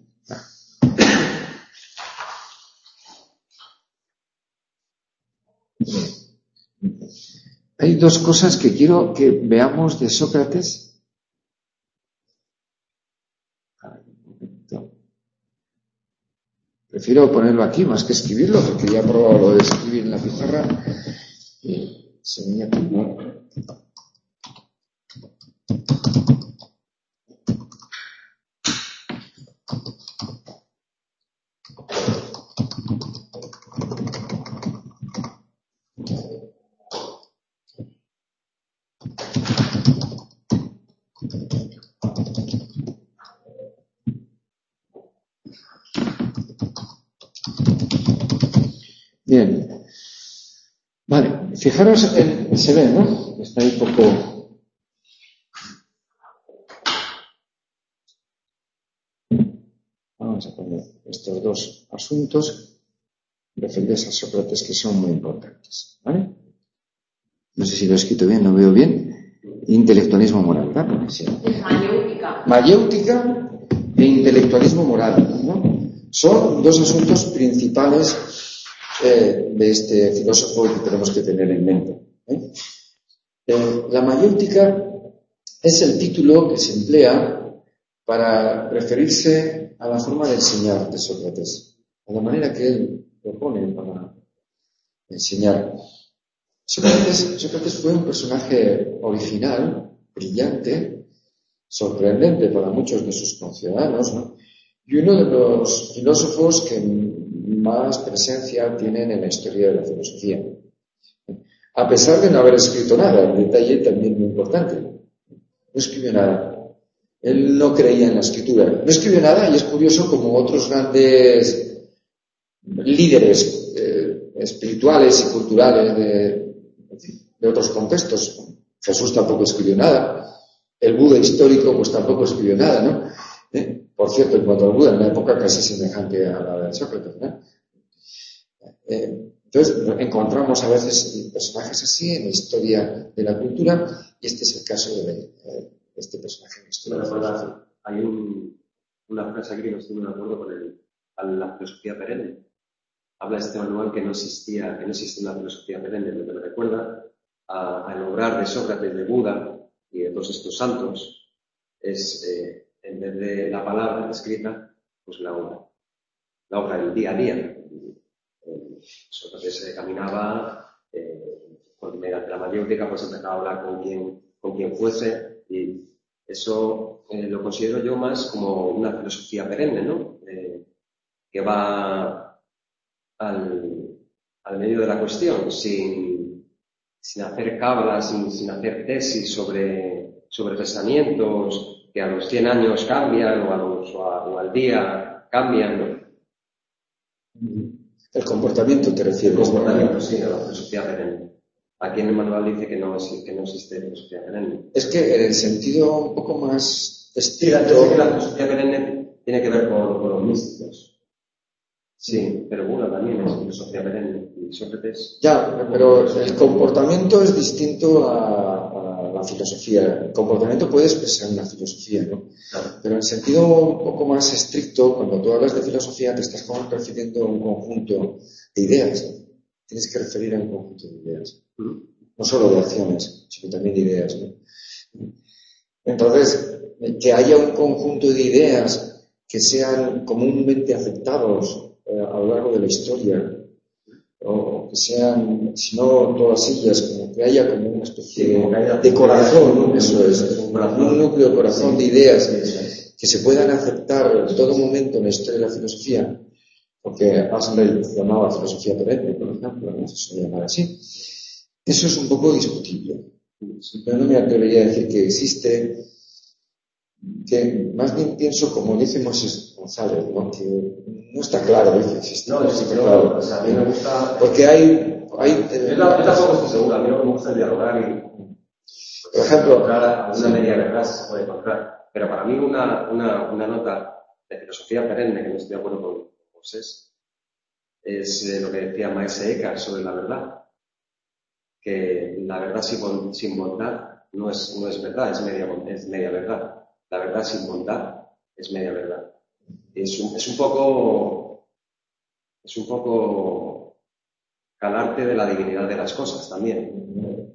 Hay dos cosas que quiero que veamos de Sócrates. Prefiero ponerlo aquí más que escribirlo, porque ya he probado lo de escribir en la pizarra y se venía aquí, ¿no? Bien. Vale, fijaros, en, se ve, ¿no? Está ahí un poco... Vamos a poner estos dos asuntos referidos a Sócrates que son muy importantes, ¿vale? No sé si lo he escrito bien, no veo bien. Intelectualismo moral, ¿verdad? Sí. Mayéutica. Mayéutica e intelectualismo moral, ¿no? Son dos asuntos principales eh, de este filósofo que tenemos que tener en mente, ¿eh? Eh, la mayéutica es el título que se emplea para referirse a la forma de enseñar de Sócrates, a la manera que él propone para enseñar. Sócrates, Sócrates fue un personaje original, brillante, sorprendente para muchos de sus conciudadanos, ¿no? Y uno de los filósofos que más presencia tienen en la historia de la filosofía. A pesar de no haber escrito nada, el detalle también muy importante. No escribió nada. Él no creía en la escritura. No escribió nada y es curioso como otros grandes líderes eh, espirituales y culturales de, de otros contextos. Jesús tampoco escribió nada. El Buda histórico pues tampoco escribió nada, ¿no? ¿Eh? Por cierto, en cuanto al Buda, en una época casi semejante a la de Sócrates, ¿no? Eh, entonces, encontramos a veces personajes así en la historia de la cultura, y este es el caso de, de este personaje en la historia. Me recuerda, hay un, una frase aquí que no estoy muy de acuerdo con el, a la filosofía perenne. Habla este manual que no existía, que no existe una filosofía perenne, lo que me recuerda a, al obrar de Sócrates, de Buda y de todos estos santos, es eh, en vez de la palabra escrita, pues la obra. La obra del día a día. Sócrates eh, caminaba, eh, mediante la mayéutica, pues empezaba a hablar con quien, con quien fuese, y eso eh, lo considero yo más como una filosofía perenne, ¿no? Eh, que va al, al medio de la cuestión, sin, sin hacer cábalas, sin, sin hacer tesis sobre, sobre pensamientos que a los cien años cambian o, a los, o, a, o al día cambian, ¿no? El comportamiento te refieres. El comportamiento, sí, a la filosofía perenne. Aquí en el manual dice que no, que no existe filosofía perenne. Es que en el sentido un poco más estricto... Sí, que la filosofía perenne tiene que ver con, con los místicos. Sí, pero Buda también es filosofía perenne. Y Sócrates... Ya, pero el comportamiento es distinto a, a la filosofía. El comportamiento puede expresar una filosofía, ¿no? Claro. Pero en el sentido un poco más estricto, cuando tú hablas de filosofía, te estás refiriendo a un conjunto de ideas. Tienes que referir a un conjunto de ideas. No solo de acciones, sino también de ideas, ¿no? Entonces, que haya un conjunto de ideas que sean comúnmente aceptados eh, a lo largo de la historia, o que sean, si no todas ellas, como que haya como una especie sí, de, de corazón, ¿no? Eso es, un, corazón, un núcleo de corazón sí, de ideas sí, que se puedan aceptar en todo momento en la historia de la filosofía, porque Huxley llamaba filosofía perenne, por ejemplo, ¿no? Se suele llamar así. Eso es un poco discutible. Pero no me atrevería a decir que existe, que más bien pienso, como dice Moisés González, ¿no? Que no está claro que existe. No, sí, pero claro, o sea, a mí me gusta... Porque hay... hay yo, la, yo tampoco estoy seguro, a mí no me gusta dialogar y... Por ejemplo... Una sí. media verdad se puede encontrar. Pero para mí una, una, una nota de filosofía perenne, que no estoy de acuerdo con Moisés, es eh, lo que decía Maese Eckhart sobre la verdad. Que la verdad sin, sin bondad no es, no es verdad, es media, es media verdad. La verdad sin bondad es media verdad. Es un, es un poco, es un poco calarte de la divinidad de las cosas también.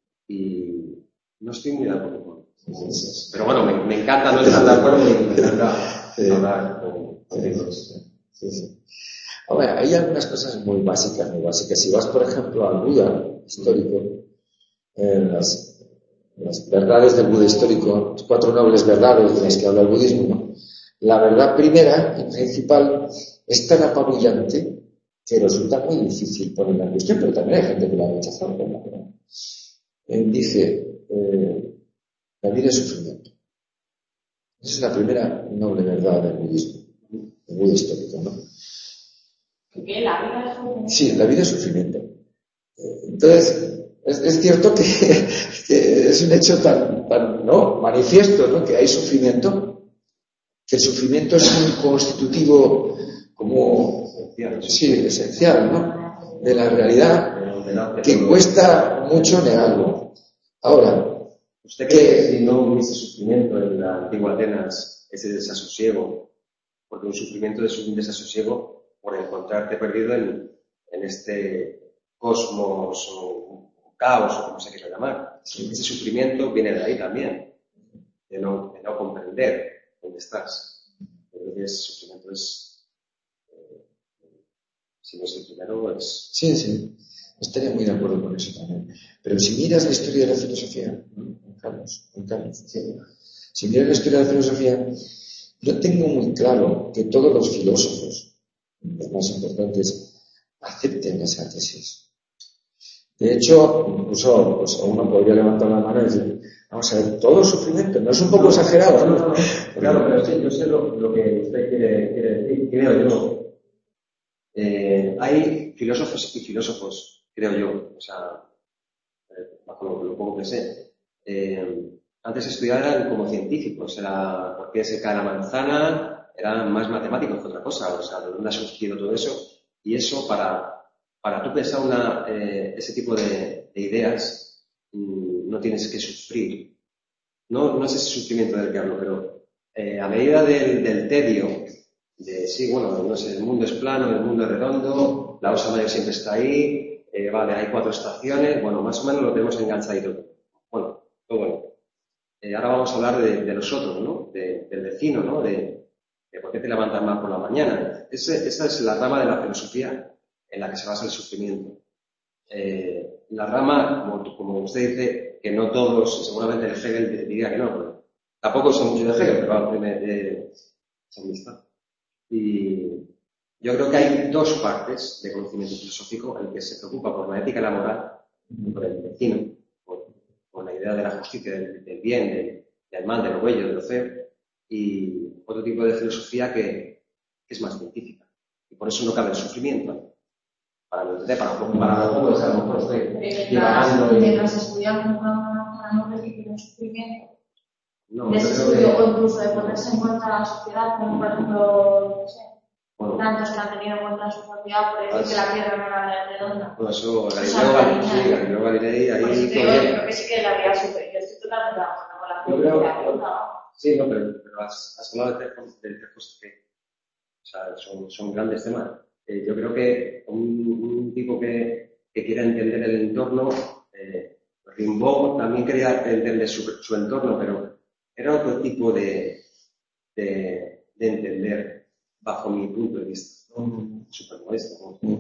Y no estoy muy de acuerdo con eso. Pero bueno, me, me encanta no estar de acuerdo, me encanta hablar con amigos. Sí, sí. Ahora, hay algunas cosas muy básicas, muy básicas. Si vas, por ejemplo, al Buda histórico, eh, las, las verdades del Buda histórico, cuatro nobles verdades de las que habla el budismo, ¿no? La verdad primera y principal es tan apabullante que resulta muy difícil ponerla en cuestión, pero también hay gente que la ha rechazado. ¿No? Eh, dice, eh, la vida es sufrimiento. Esa es la primera noble verdad del budismo, del Buda histórico, ¿no? ¿Qué? ¿La vida es sufrimiento? Sí, la vida es sufrimiento. Entonces, es, es cierto que, que es un hecho tan, tan ¿no? manifiesto, ¿no? Que hay sufrimiento, que el sufrimiento es un constitutivo como esencial, sí, esencial, ¿no? De la realidad, que cuesta mucho negarlo. Ahora, ¿usted cree que si no hubiese sufrimiento en la antigua Atenas, ese desasosiego, porque un sufrimiento es un desasosiego por encontrarte perdido en, en este cosmos o caos, o como se quiera llamar? Sí. Ese sufrimiento viene de ahí también, de no, de no comprender dónde estás. Entonces, sufrimiento es, eh, si no es el primero, es... Sí, sí, estaría muy de acuerdo con eso también. Pero si miras la historia de la filosofía, ¿no? Carlos, Carlos, sí. Si miras la historia de la filosofía, yo tengo muy claro que todos los filósofos, los más importantes, acepten esa tesis. De hecho, incluso pues, uno podría levantar la mano y decir, vamos a ver, todo sufrimiento, ¿no es un poco exagerado? No, no, no. Claro, pero sí, yo sé lo, lo que usted quiere, quiere decir, creo yo. Eh, hay filósofos y filósofos, creo yo, o sea, bajo lo, lo poco que sé, eh, antes estudiaban como científicos, era por qué se cae la manzana, eran más matemáticos que otra cosa, o sea, de dónde ha surgido todo eso, y eso para, para tú pensar una, eh, ese tipo de, de ideas, mmm, no tienes que sufrir. No, no es ese sufrimiento del que hablo, pero eh, a medida del, del tedio, de sí, bueno, no sé, el mundo es plano, el mundo es redondo, la osa mayor siempre está ahí, eh, vale, hay cuatro estaciones, bueno, más o menos lo tenemos enganchadito. Bueno, pues bueno. Eh, ahora vamos a hablar de, de nosotros, ¿no? De, del vecino, ¿no? De, de por qué te levantas más por la mañana. Ese, esa es la rama de la filosofía en la que se basa el sufrimiento. Eh, la rama, como, como usted dice, que no todos, seguramente el Hegel diría que no, pero tampoco son muchos de Hegel, pero vamos, de esa amistad. Y yo creo que hay dos partes de conocimiento filosófico, el que se preocupa por la ética y la moral, por el vecino, por, por la idea de la justicia, del, del bien, del, del mal, de lo bello, de lo feo, y otro tipo de filosofía que, que es más científica. Y por eso no cabe el sufrimiento. Para lo entender, para para todos, a lo mejor estoy divagando. Mientras estudiamos para no recibir un sufrimiento, No, de ese yo creo estudio que... o incluso de ponerse en contra de la sociedad, como por ejemplo, no sé, Bueno, tantos que han tenido en cuenta su sociedad por decir así. que la Tierra no era redonda. Bueno, eso, O sea, Galileo Galilei, Galilei. sí, Galileo Galilei, ahí... Pues con yo él. creo que sí que la había super. Yo estoy totalmente de acuerdo con la Yo creo- filosofía. Sí, no, pero, pero has, has hablado de tres cosas, de tres cosas que o sea, son, son grandes temas. Eh, yo creo que un, un tipo que, que quiera entender el entorno, eh, Rimbaud también quería entender su, su entorno, pero era otro tipo de, de, de entender bajo mi punto de vista, ¿no? Súper modesto, ¿no?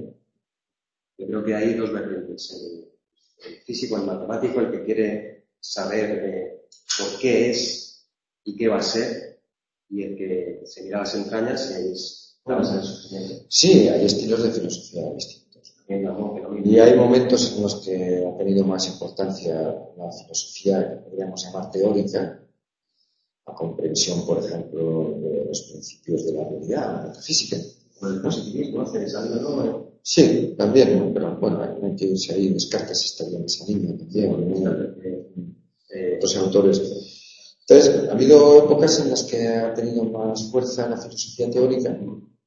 Yo creo que hay dos vertientes, el, el físico, el matemático, el que quiere saber eh, por qué es y qué va a ser, y el que se mira las entrañas y ahí es la base del sufrimiento. Sí, hay estilos de filosofía distintos. También, ¿no? Que no me- Y hay momentos en los que ha tenido más importancia la filosofía que podríamos llamar teórica, la comprensión, por ejemplo, de los principios de la realidad, la metafísica. Con el positivismo, pensando, ¿no? Sí, también, ¿no? Pero bueno, hay que si ahí Descartes estaría en esa línea también, ¿no? Eh, otros autores. Entonces, ha habido épocas en las que ha tenido más fuerza la filosofía teórica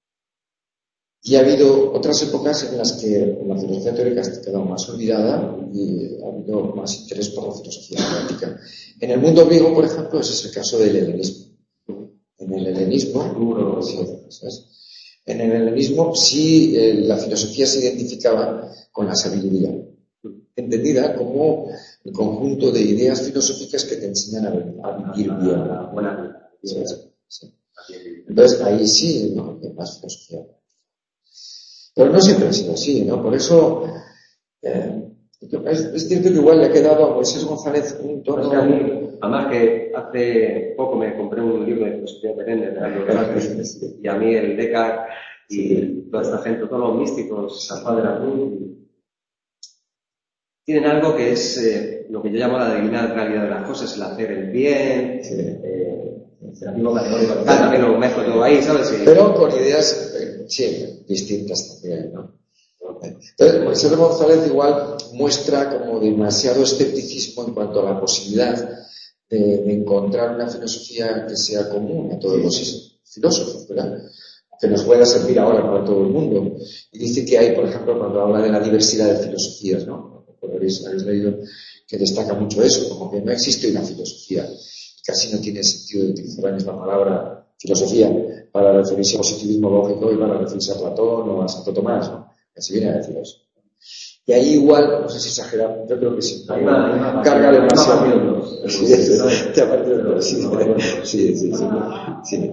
y ha habido otras épocas en las que la filosofía teórica ha quedado más olvidada y ha habido más interés por la filosofía práctica. En el mundo griego, por ejemplo, ese es el caso del helenismo. En el helenismo, sí, ¿sabes? En el helenismo sí eh, la filosofía se identificaba con la sabiduría, entendida como el conjunto de ideas filosóficas que te enseñan a, a vivir bien. La buena vida. Sí, sí. Entonces ahí sí, ¿no? Hay más filosofía. Pero no siempre ha sido así, ¿no? Por eso eh, es, es cierto que igual le ha quedado a Moisés González un tono. O sea, a mí, además que hace poco me compré un libro de filosofía perenne de Aldo Velázquez, y a mí el Descartes y toda esta gente, todos los místicos, San Juan de la Cruz, tienen algo que es eh, lo que yo llamo la divina realidad de las cosas, el hacer el bien, Sí. eh, el serafismo categórico, también lo mezclo todo ahí, ¿sabes? Y, Pero con ideas, eh, sí, distintas también, ¿no? Entonces, Moisés González igual muestra como demasiado escepticismo en cuanto a la posibilidad de, de encontrar una filosofía que sea común a todos los filósofos, ¿verdad? Que nos pueda servir ahora para todo el mundo. Y dice que hay, por ejemplo, cuando habla de la diversidad de filosofías, ¿no? Habéis, habéis leído que destaca mucho eso, como que no existe una filosofía. Casi no tiene sentido de utilizar la misma palabra filosofía para referirse al positivismo lógico y para referirse a Platón o a Santo Tomás, ¿no? Así viene a decir eso. Y ahí igual, no sé si exagerar, yo creo que sí. Hay una, hay una Carga pasión, demasiado. hay una pasión, Sí, sí, sí, aparte de lo- sí, sí, sí, sí, sí.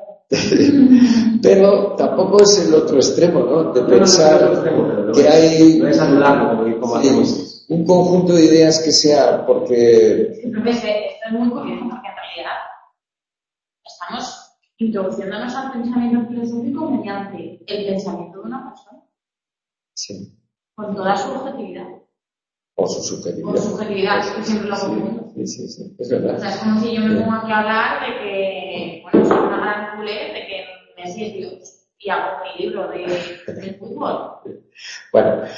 Pero tampoco es el otro extremo, ¿no? De pensar que hay no es anularlo, como, como sí, hacemos. un conjunto de ideas que sea porque Simplemente, esto es muy curioso porque en realidad estamos introduciéndonos al pensamiento filosófico mediante el pensamiento de una persona, sí, con toda su objetividad. o su O subjetividad. subjetividad, es que siempre lo confundo. Sí, sí, sí, es O verdad. sea, es como si yo me pongo aquí a hablar de que, bueno, soy una gran culé, de que Messi es Dios, y hago mi libro de, de fútbol. Bueno,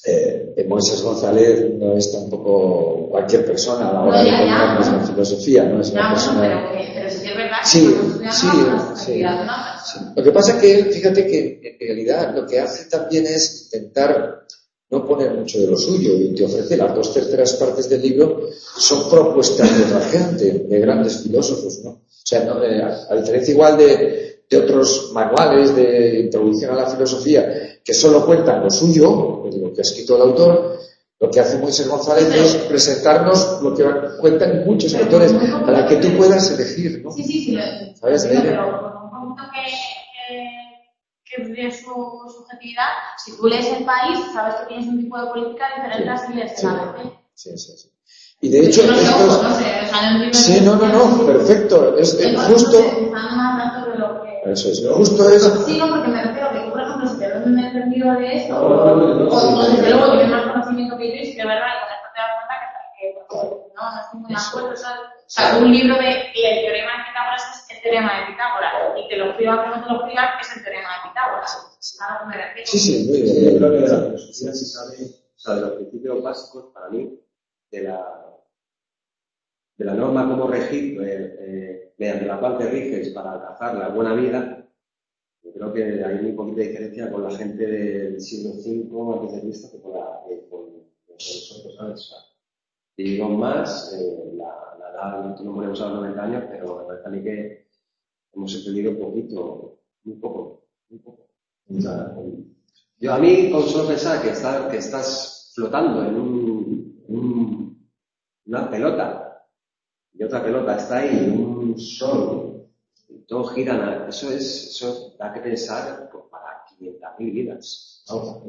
Eh, Moisés González no es tampoco cualquier persona a la hora No, de ya, ya. ponernos en filosofía, no es una Ya, bueno, persona... pero, que, pero sí que es verdad que Sí, estamos sí, estudiando las sí, actividades, ¿no? sí. Lo que pasa es que él, fíjate que en realidad lo que hace también es intentar no poner mucho de lo suyo y te ofrece las dos terceras partes del libro son propuestas de otra gente, de grandes filósofos, ¿no? O sea, no, eh, a, a diferencia igual de, de otros manuales de introducción a la filosofía que solo cuentan lo suyo, de lo que ha escrito el autor, lo que hace Moisés González es presentarnos lo que cuentan muchos autores para que tú puedas elegir, ¿no? Sí, sí, sí, lo ¿Sabes? entiendo, pero con un punto que, que, que de su subjetividad, si tú lees El País, sabes que tienes un tipo de política diferente a si lees Sí, el A B C. sí, sí, sí. Y de hecho, no, estos... no, no sé, o sea, no entiendo. Sí, no, no, no, perfecto. Es, es justo... Están más datos de lo que... Eso es, justo es... Sí, no, porque me refiero a que tú, por ejemplo, si te ves un entendido de esto, No, no, no, no, o, sí, o sí, desde sí. luego tienes más conocimiento que yo, y sí que es verdad, y con esto te das cuenta que, que no, no estoy muy de acuerdo. O sea, o sea, un libro de el teorema de Pitágoras es el teorema de Pitágoras, y te lo escriba o no te lo escriba es el teorema de Pitágoras. Nada que me refiero. Sí, sí, muy Sí, bien. yo creo que la filosofía se sabe, o sea, de los principios básicos para mí, de la, de la norma como regir, eh, eh, mediante la cual te riges para alcanzar la buena vida. Yo creo que hay muy poquita diferencia con la gente del siglo cinco antes de Cristo que con la que con, con nosotros, ¿sabes? O sea, y digo más, eh, la, la edad, no ponemos a los noventa años, pero me parece a mí que hemos entendido un poquito, muy poco, muy poco. O sea, yo a mí, con solo pensar que, está, que estás flotando en un, un, una pelota y otra pelota está ahí en un sol y todo gira, eso es, eso da que pensar pues, para quinientas mil vidas. ¿No?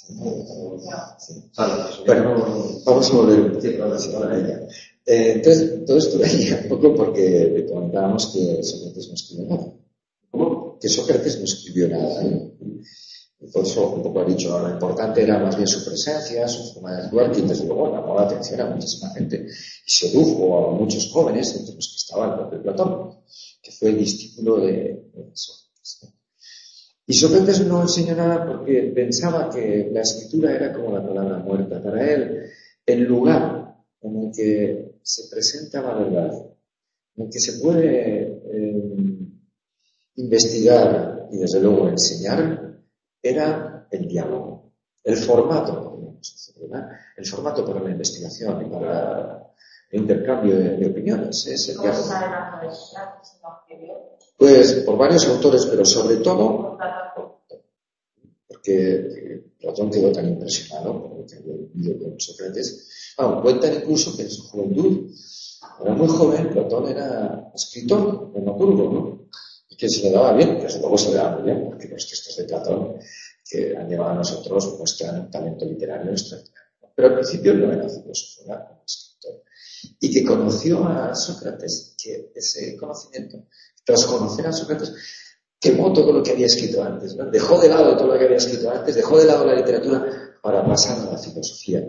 Bueno, vamos a volver sí, a ella. Eh, entonces, todo esto venía un poco porque comentábamos que Sócrates no escribió nada. ¿Cómo? Que Sócrates no escribió nada. ¿eh? Por eso un poco ha dicho, lo importante era más bien su presencia, su forma de actuar, que desde luego llamó la atención a muchísima gente y sedujo a muchos jóvenes, entre los que estaba el propio Platón, que fue el discípulo de, de Sócrates. Y Sócrates no enseñó nada porque pensaba que la escritura era como la palabra muerta. Para él, el lugar en el que se presenta la verdad, en el que se puede eh, investigar y desde luego enseñar, era el diálogo, el formato, podríamos decir, ¿verdad? El formato para la investigación y para el intercambio de, de opiniones. Es el ¿Cómo se diálogo. sabe tanto de Sócrates si no escribió? Pues por varios autores, pero sobre todo porque Platón quedó tan impresionado por lo que había vivido con Sócrates. Bueno, cuentan incluso que en su juventud, era muy joven, Platón era escritor, dramaturgo, ¿no? Y que se le daba bien, desde luego se le daba muy bien, porque los textos de Platón que han llevado a nosotros muestran un talento literario extraordinario. Pero al principio no era filósofo, era como escritor. Y que conoció a Sócrates, que ese conocimiento, tras conocer a Sócrates, quemó todo lo que había escrito antes, ¿no? Dejó de lado todo lo que había escrito antes, dejó de lado la literatura para pasar a la filosofía.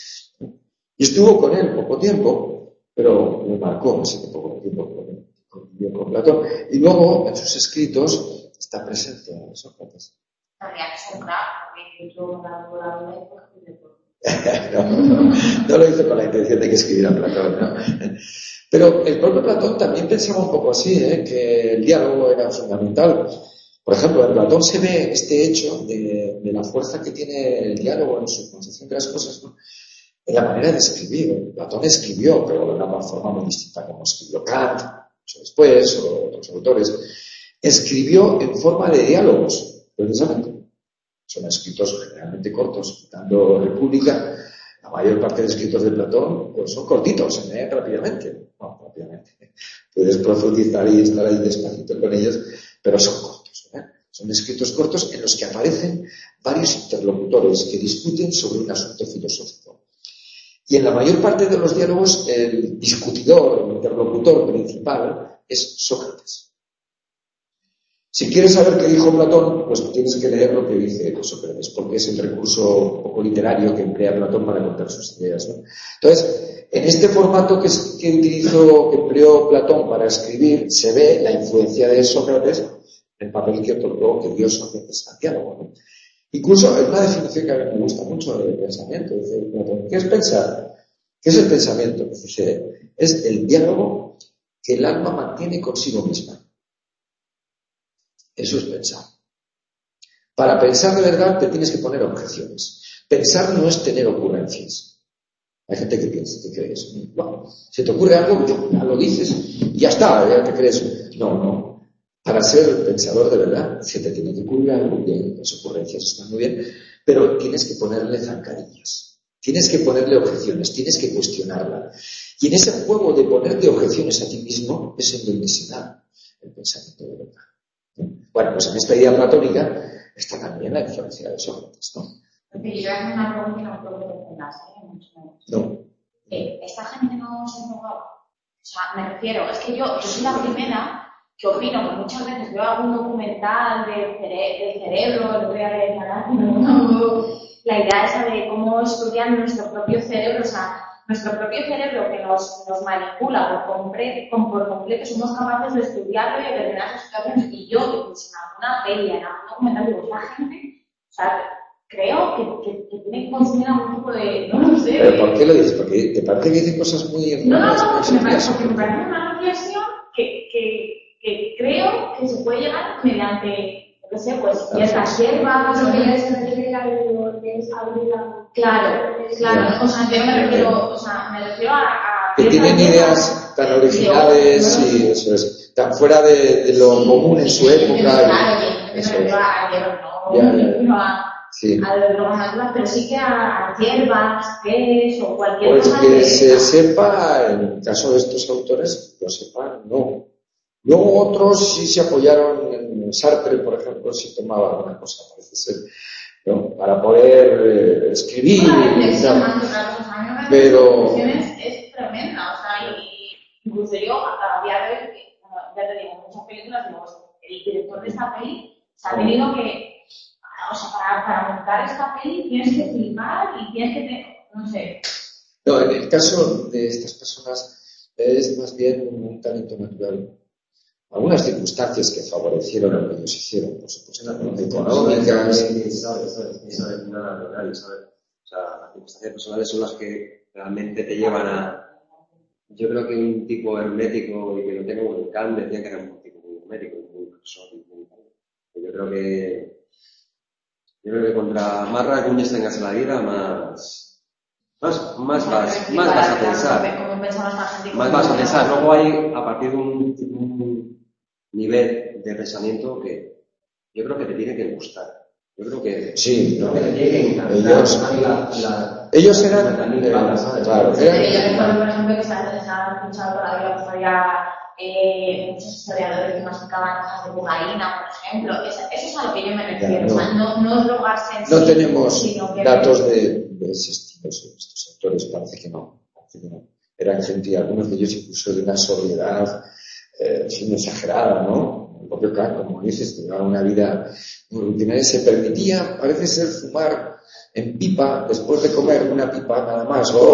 Y estuvo con él poco tiempo, pero me marcó así que poco tiempo convivió con Platón. Y luego, en sus escritos, está presente a Sócrates. Habría que ser claro, porque yo la vida y pues de todo. no, no, no lo hizo con la intención de que escribiera Platón, ¿no? Pero el propio Platón también pensaba un poco así, ¿eh? Que el diálogo era fundamental. Por ejemplo, en Platón se ve este hecho de, de la fuerza que tiene el diálogo en su concepción de las cosas, ¿no? En la manera de escribir. Platón escribió, pero de una forma muy distinta como escribió Kant, mucho después, o otros autores. Escribió en forma de diálogos, precisamente. Son escritos generalmente cortos, quitando República. La mayor parte de escritos de Platón pues, son cortitos, se leen rápidamente. No, rápidamente. Puedes profundizar y estar ahí despacito con ellos, pero son cortos. ¿eh? Son escritos cortos en los que aparecen varios interlocutores que discuten sobre un asunto filosófico. Y en la mayor parte de los diálogos, el discutidor, el interlocutor principal es Sócrates. Si quieres saber qué dijo Platón, pues tienes que leer lo que dice Sócrates, porque es el recurso poco literario que emplea Platón para contar sus ideas, ¿no? Entonces, en este formato que, que utilizó, que empleó Platón para escribir, se ve la influencia de Sócrates, el papel que otorgó, que dio Sócrates al diálogo, ¿no? Incluso hay una definición que a mí me gusta mucho de pensamiento. Dice, ¿qué es pensar? ¿Qué es el pensamiento? Dice, es el diálogo que el alma mantiene consigo misma. Eso es pensar. Para pensar de verdad te tienes que poner objeciones. Pensar no es tener ocurrencias. Hay gente que piensa, que cree eso. Bueno, se te ocurre algo, ya lo dices y ya está, ya te crees. No, no. Para ser pensador de verdad, se te tiene que ocurrir algo bien, las ocurrencias están muy bien, pero tienes que ponerle zancadillas, tienes que ponerle objeciones, tienes que cuestionarla. Y en ese juego de ponerte objeciones a ti mismo es en donde se da el pensamiento de verdad. Bueno, pues en esta idea platónica está también la influencia de Sócrates, ¿no? Porque yo hago una pregunta y no creo que te entendas, ¿eh? Mucho menos. No. Eh, esta gente no se drogaba. O sea, me refiero, es que yo, yo soy la primera que opino que muchas veces veo algún documental de, cere de cerebro, lo voy a leer la idea esa de cómo estudian nuestro propio cerebro, o sea, nuestro propio cerebro que nos, nos manipula por, compre, por completo, somos capaces de estudiarlo y de determinadas situaciones. Y yo, incluso en alguna peli, en algún documental, digo, la gente, o sea, creo que, que, que tiene que consumir algún tipo de, no lo sé. ¿Pero por qué lo dices? Porque te parece que dice cosas muy... No, no, no, porque me parece, porque me parece una reflexión que, que, que creo que se puede llegar mediante, no sé, pues ciertas hierbas, Lo o que que se refiere a lo que es abrir la... Claro, claro, o sea, yo me refiero, o sea, me refiero a... a que tienen ideas tan originales y eso es, tan fuera de, de lo sí, común en su sí, época. Claro, Y, yo eso me es. refiero a hierbas, no, Ya, ya. me refiero a... Sí. a las drogas naturales, pero sí que a, a hierbas, tés o cualquier Pues cosa que de se esa. sepa, en el caso de estos autores, lo sepan, no. Luego otros sí se apoyaron en Sartre, por ejemplo, sí tomaba alguna cosa, parece ser, ¿no? Para poder eh, escribir. Una y reflexión tal. más que otra cosa. A mí me parece Pero... que la reflexión es, es tremenda, o sea, y incluso yo a día de hoy, que, bueno, ya te digo, muchas películas, digo, el director de esta peli se ha tenido que, o sea, para, para montar esta peli tienes que filmar y tienes que tener, no sé. No, en el caso de estas personas es más bien un talento natural. Algunas circunstancias que favorecieron lo que ellos hicieron, por supuesto, económicas. Eso es nada natural, ¿sabes? O sea, las circunstancias personales son las que realmente te llevan a... Yo creo que un tipo hermético y que lo tenga muy Kant decía que era un tipo muy hermético, muy profesor, muy tal. Yo creo que... Yo creo que contra más rasguños tengas en la vida, más... Más, más, vas, más vas a pensar. Más vas a pensar. Luego hay, a partir de un, un nivel de pensamiento que yo creo que te tiene que gustar. Yo creo que... Sí, no, que te tiene que encantar. Ellos, la, la, ellos eran... Eh, claro, Yo eran... recuerdo, por ejemplo, que se ha, se ha escuchado por la vida historia, eh, muchos historiadores que masticaban hojas de cocaína, por ejemplo. Eso, eso es a lo que yo me refiero. No, o sea, no, no drogarse en no sí, tenemos sino que... datos de, de ese estilo, estos autores, parece que no. Parece que no. Eran gente, algunos de ellos incluso de una sobriedad eh, sin exagerada, ¿no? El propio Kant, como dices, llevaba una vida muy rutinaria, se permitía, parece ser, fumar en pipa después de comer una pipa nada más. O,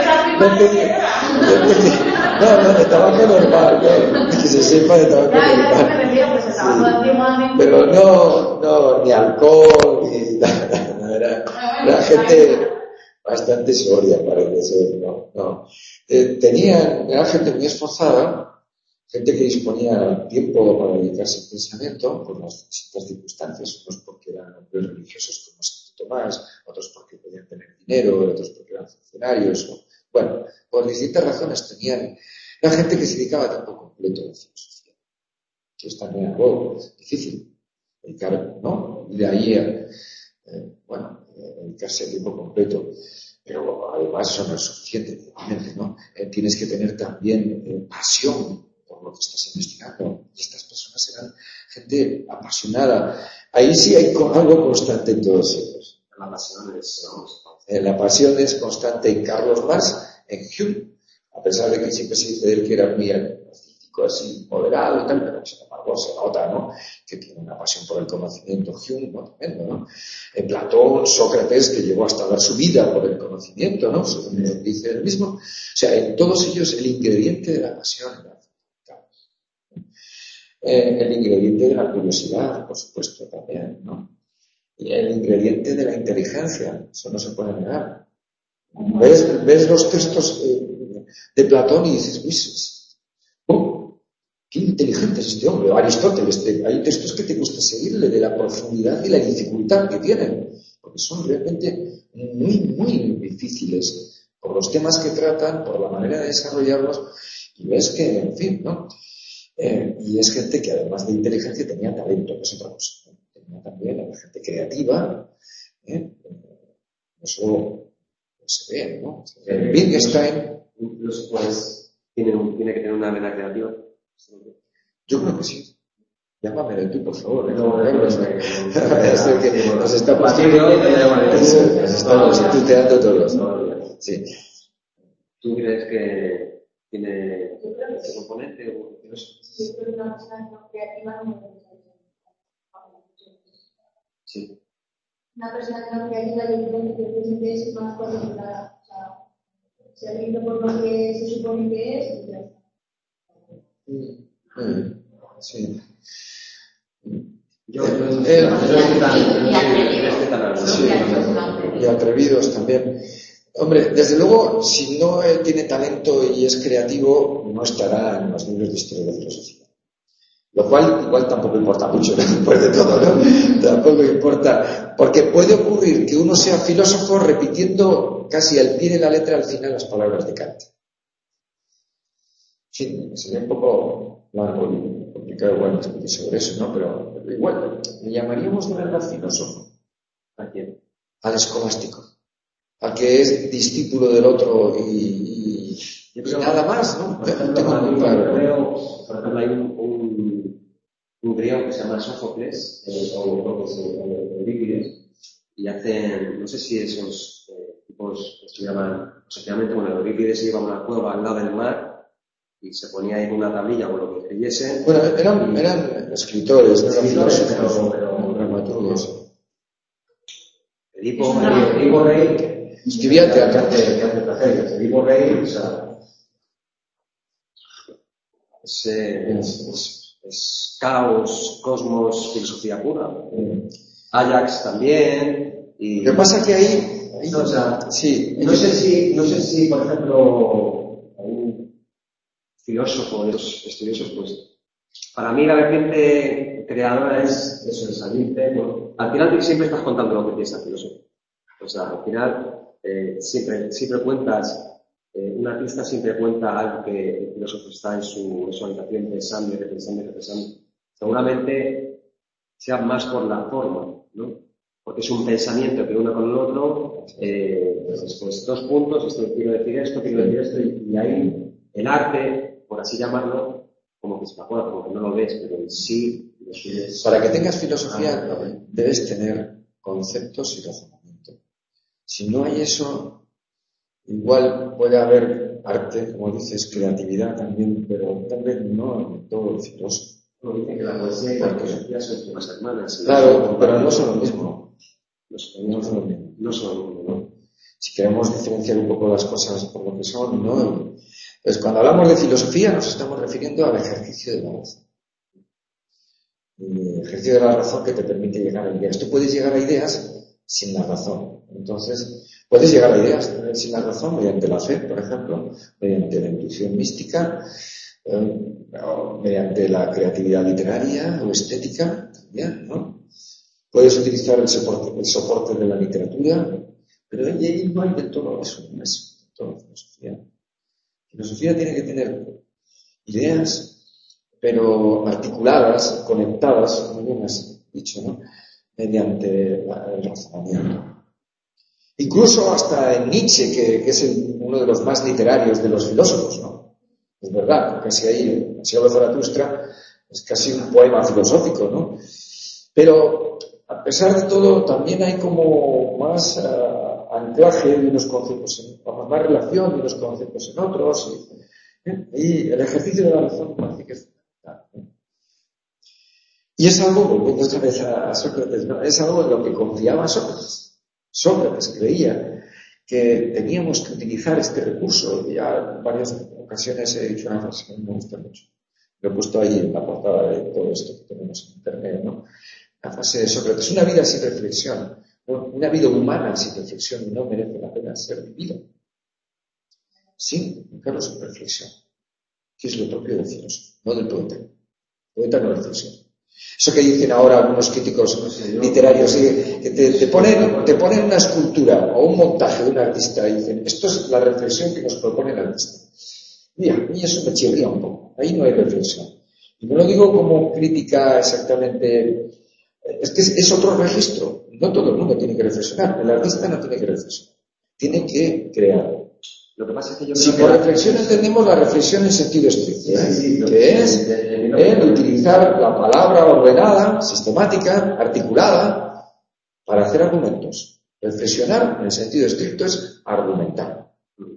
no, no, de tabaco normal, ¿no? Que se sepa de tabaco normal. Sí. Pero no, no, ni alcohol, ni nada, era, era gente bastante sobria, parece ser, no, no. Eh, tenían, era gente muy esforzada, gente que disponía del tiempo para dedicarse al pensamiento por las distintas circunstancias, unos porque eran hombres religiosos como Santo Tomás, otros porque podían tener dinero, otros porque eran funcionarios, o, bueno, por distintas razones tenían, era gente que se dedicaba a tiempo completo a la filosofía, que es también algo difícil, dedicar, ¿no? Y de ahí, eh, eh, bueno, eh, dedicarse a tiempo completo. Pero además eso no es suficiente, evidentemente, ¿no? Eh, tienes que tener también eh, pasión por lo que estás investigando. Y estas personas eran gente apasionada. Ahí sí hay algo constante en todos ellos. La pasión es, ¿no? Eh, la pasión es constante en Carlos Marx, en Hume, a pesar de que siempre se dice de él que era muy artístico, así moderado y tal, pero sin embargo se nota, ¿no? Que tiene una pasión por el conocimiento. Hume, no, tremendo, ¿no? Eh, Platón, Sócrates, que llegó hasta dar su vida por el conocimiento, ¿no? Según dice él mismo. O sea, en todos ellos el ingrediente de la pasión era fundamental. Eh, el ingrediente de la curiosidad, por supuesto, también, ¿no? el ingrediente de la inteligencia, eso no se puede negar. ¿Ves, ves los textos eh, de Platón y dices, oh, qué inteligente es este hombre, o Aristóteles, te, hay textos que te gusta seguirle de la profundidad y la dificultad que tienen, porque son realmente muy, muy difíciles por los temas que tratan, por la manera de desarrollarlos, y ves que, en fin, ¿no? Eh, y es gente que además de inteligencia tenía talento, que es otra cosa, ¿no? Tenía también era gente creativa, ¿eh? Eso se ve, ¿no? Eh, Wittgenstein, incluso pues tiene, un, tiene que tener una vena creativa. Yo creo que sí. Llámame de tú, por favor. ¿eh? No, no, no, Es el que nos está nos estamos tuteando todos. Sí. ¿Tú crees que tiene ese componente? O no sé? Yo creo que una persona no creativa no me Sí. Una persona no creativa yo creo que precisamente es más cualificada. O sea, se rinde por lo que se supone que es y ya está. Mm, sí. Yo creo que y atrevidos también. Hombre, desde luego, si no él tiene talento y es creativo, no estará en los libros de historia de la filosofía. Lo cual igual tampoco importa mucho, después de todo, ¿no? Tampoco importa. Porque puede ocurrir que uno sea filósofo repitiendo casi al pie de la letra al final las palabras de Kant. Sí, sería un poco largo y complicado igual discutir sobre eso, ¿no? Pero, pero igual, ¿le llamaríamos de verdad filósofo? ¿A quién? Al escolástico. Al que es discípulo del otro y, y, y nada más, ¿no? Por ejemplo, Tengo muy claro. creo, por ejemplo, hay un, un, un griego que se llama Sófocles, eh, o Eurípides, y hacen, no sé si esos eh, tipos estudiaban, efectivamente, bueno, Eurípides iba a una cueva al lado del mar y se ponía ahí en una tablilla o lo que creyese. Bueno, eran, eran escritores, no eran Escritores, filósofos, pero- pero- dramaturgos. Edipo, Edipo Rey, Escribía que teatro. hace que hace tragedias. Edipo Rey, o sea, es, eh, es, es caos, cosmos, filosofía pura. Ajax también. Y... Lo que pasa es que ahí, ahí No, o sea, sí, no sé si, no sé si, por ejemplo, un filósofo de los estudiosos, pues, para mí la vertiente creadora es eso, el salirte, bueno, al final siempre estás contando lo que piensa el filósofo. O sea, al final eh, siempre, siempre cuentas, eh, un artista siempre cuenta algo que el filósofo está en su, en su habitación pensando y repensando y repensando. Seguramente sea más por la forma, ¿no? Porque es un pensamiento que uno con el otro, eh, pues, pues dos puntos, esto quiero decir esto, quiero decir esto, y, y ahí el arte, por así llamarlo, como que se evapora, como que no lo ves, pero en sí lo sigues. Para que tengas filosofía debes tener conceptos y razonamiento. Si no hay eso, igual puede haber arte, como dices, creatividad también, pero tal vez no en todo el filósofo. Como dicen que la poesía y la filosofía son primas hermanas. Claro, pero no son lo mismo. No son, No son lo mismo. no son lo mismo, ¿no? Si queremos diferenciar un poco las cosas por lo que son, ¿no? Pues cuando hablamos de filosofía nos estamos refiriendo al ejercicio de la razón. El ejercicio de la razón que te permite llegar a ideas. Tú puedes llegar a ideas sin la razón. Entonces, puedes llegar a ideas sin la razón mediante la fe, por ejemplo, mediante la intuición mística, eh, o mediante la creatividad literaria o estética también, ¿no? Puedes utilizar el soporte, el soporte de la literatura, pero ahí no hay de todo eso, no es de toda filosofía. Filosofía tiene que tener ideas, pero articuladas, conectadas, como bien has dicho, ¿no? Mediante el razonamiento. Incluso hasta en Nietzsche, que, que es el, uno de los más literarios de los filósofos, ¿no? Es verdad, casi ahí, el siglo de Zaratustra, es casi un poema filosófico, ¿no? Pero, a pesar de todo, también hay como más uh, anclaje de unos conceptos, en, como más relación de unos conceptos en otros, y, ¿eh? y el ejercicio de la razón parece que es fundamental, ¿no? Y es algo, volviendo otra vez a, a Sócrates, ¿no? Es algo en lo que confiaba Sócrates. Sócrates creía que teníamos que utilizar este recurso. Ya en varias ocasiones he dicho una frase que me gusta mucho. Lo he puesto ahí en la portada de todo esto que tenemos en internet, ¿no? La frase de Sócrates, una vida sin reflexión, una vida humana sin reflexión no merece la pena ser vivida. Sin buscar su reflexión, que es lo propio del filósofo, no del poeta. El poeta no reflexiona. Eso que dicen ahora algunos críticos literarios, que te, te, ponen, te ponen una escultura o un montaje de un artista y dicen, esto es la reflexión que nos propone el artista. Mira, a mí eso me chirría un poco, ahí no hay reflexión. Y no lo digo como crítica exactamente, es que es, es otro registro, no todo el mundo tiene que reflexionar, el artista no tiene que reflexionar, tiene que crear. Lo que pasa es que yo si creo por que reflexión la... entendemos la reflexión en sentido estricto, ¿eh? sí, sí, que que es el utilizar la palabra ordenada, sistemática, articulada, para hacer argumentos. Reflexionar en el sentido estricto es argumentar.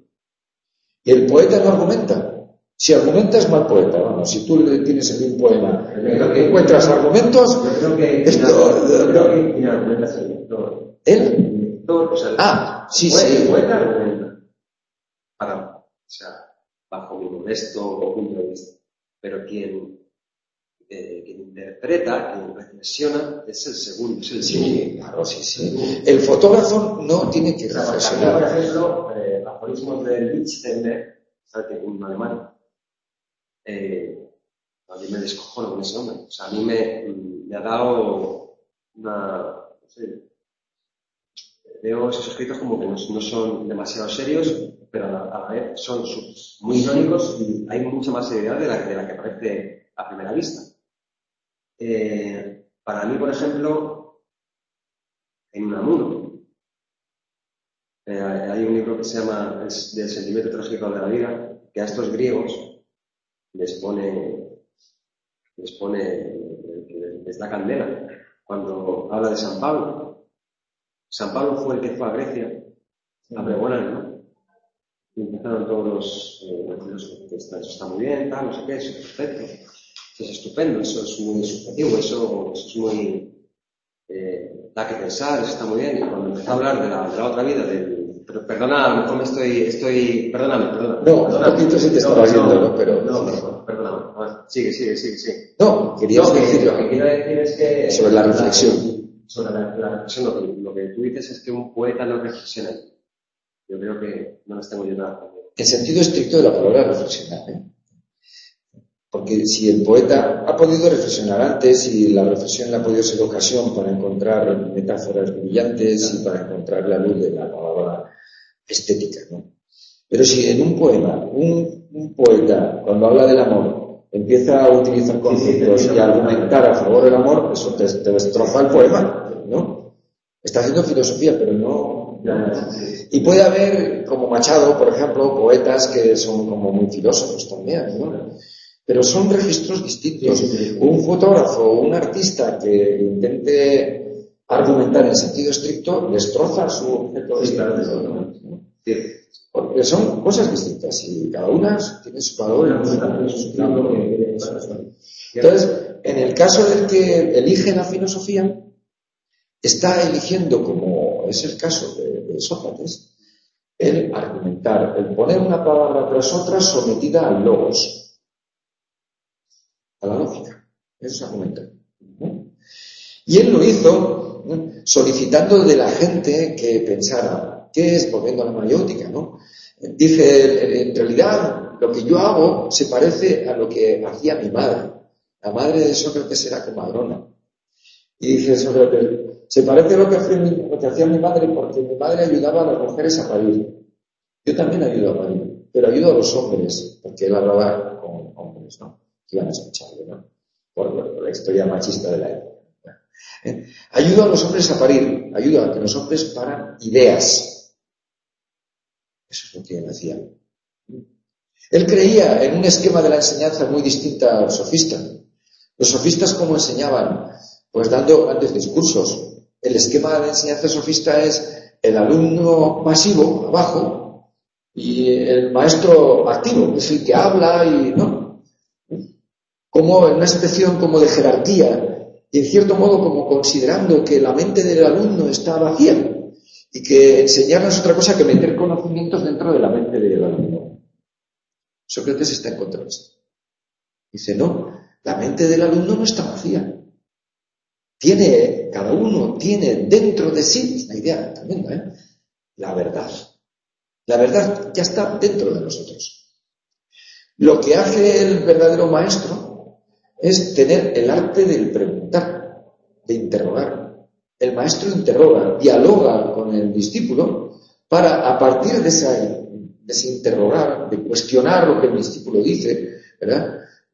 Y el poeta no argumenta. Si argumenta es mal poeta. Bueno, si tú tienes en un poema que encuentras argumentos, yo creo que esto... Yo creo que quien argumenta es el lector. ¿Él? El lector, o sea, ah, sí, poeta, sí. El poeta argumenta. Para, o sea, bajo mi modesto punto de vista. Pero quien, eh, quien interpreta, quien reflexiona, es el segundo, es el Sí, segundo. claro, sí, sí. El fotógrafo no tiene que O sea, reflexionar. por ejemplo, eh, aforismos de Lichtenberg, ¿sabes? Que un alemán, eh, a mí me descojono con ese hombre. O sea, a mí me, me ha dado una, no sé, veo esos escritos como que no, no son demasiado serios, pero a la, a la vez son muy irónicos y hay mucha más seriedad de la, de la que parece a primera vista. Eh, para mí, por ejemplo, en Unamuno, eh, hay un libro que se llama es del sentimiento trágico de la vida, que a estos griegos les pone, les pone, les da candela cuando habla de San Pablo. San Pablo fue el que fue a Grecia a pregonar, ¿no? Y empezaron todos los, eh, los eso está muy bien, tal, no sé qué, eso es perfecto, eso es estupendo, eso es muy subjetivo, eso, eso es muy, eh, da que pensar, eso está muy bien. Y cuando empezó a hablar de la, de la otra vida, del, pero perdona, a lo mejor me estoy, estoy, perdóname, perdóname. No, un poquito sí te estaba viendo, ¿no? Pero... No, no, perdóname, a ver, sigue, sigue, sigue, sigue. No, querías no, decir... Lo que quiero decir es que... Sobre la reflexión. Sobre la, la reflexión, lo que, lo que tú dices es que un poeta no reflexiona. Yo creo que no les tengo yo nada. En sentido estricto de la palabra reflexionar, ¿eh? Porque si el poeta ha podido reflexionar antes y la reflexión le ha podido ser ocasión para encontrar metáforas brillantes y para encontrar la luz de la palabra estética, ¿no? Pero si en un poema, un, un poeta, cuando habla del amor, empieza a utilizar conceptos y a argumentar a favor del amor, eso te, te destroza el poema, ¿no? Está haciendo filosofía, pero no... no. Y puede haber, como Machado, por ejemplo, poetas que son como muy filósofos también, ¿no? Pero son registros distintos. Un fotógrafo o un artista que intente argumentar en sentido estricto destroza su objeto estético, ¿no? Porque son cosas distintas y cada una tiene su valor. Entonces, en el caso del que elige la filosofía, está eligiendo, como es el caso de, de Sócrates, el argumentar, el poner una palabra tras otra sometida al logos, a la lógica. Eso es argumentar. Y él lo hizo solicitando de la gente que pensara, ¿qué es? Volviendo a la mayéutica, ¿no? Dice, en realidad, lo que yo hago se parece a lo que hacía mi madre. La madre de Sócrates era comadrona. Y dice Sócrates, se parece a lo que hacía mi, lo que hacía mi madre porque mi madre ayudaba a las mujeres a parir. Yo también ayudo a parir, pero ayudo a los hombres, porque él hablaba con hombres, ¿no? Que iban a escucharle, ¿no? Por, por la historia machista de la época. ¿Eh? Ayudo a los hombres a parir, ayudo a que los hombres paran ideas. Eso es lo que él hacía. Él creía en un esquema de la enseñanza muy distinta al sofista. Los sofistas, ¿cómo enseñaban? Pues dando grandes discursos. El esquema de enseñanza sofista es el alumno pasivo, abajo, y el maestro activo, es el que habla y no. Como en una especie como de jerarquía, y en cierto modo como considerando que la mente del alumno está vacía, y que enseñar no es otra cosa que meter conocimientos dentro de la mente del alumno. Sócrates está en contra de esto. Dice, no, la mente del alumno no está vacía. tiene, cada uno tiene dentro de sí, es una idea tremenda, ¿eh? La verdad. La verdad ya está dentro de nosotros. Lo que hace el verdadero maestro es tener el arte del preguntar, de interrogar. El maestro interroga, dialoga con el discípulo para, a partir de, esa, de ese interrogar, de cuestionar lo que el discípulo dice, ¿verdad?,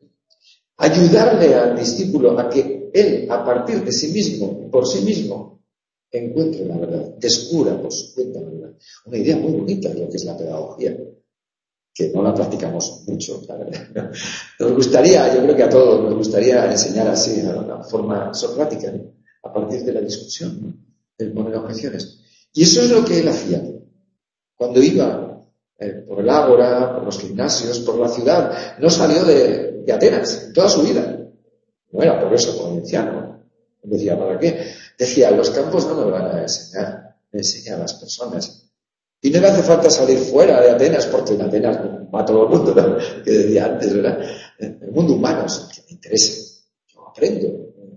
ayudarle al discípulo a que él, a partir de sí mismo, por sí mismo, encuentre la verdad, descubra por su cuenta la verdad. Una idea muy bonita de lo que es la pedagogía, que no la practicamos mucho, la verdad. Nos gustaría, yo creo que a todos nos gustaría enseñar así, de una forma socrática, ¿no?, a partir de la discusión, ¿no?, el poner objeciones. Y eso es lo que él hacía. Cuando iba eh, por el ágora, por los gimnasios, por la ciudad, no salió de de Atenas, toda su vida. No era por eso provinciano. Decía, ¿para qué? Decía, los campos no me van a enseñar, me enseñan a las personas. Y no me hace falta salir fuera de Atenas, porque en Atenas va todo el mundo, ¿no?, que decía antes, ¿verdad? El mundo humano es el que me interesa. Yo aprendo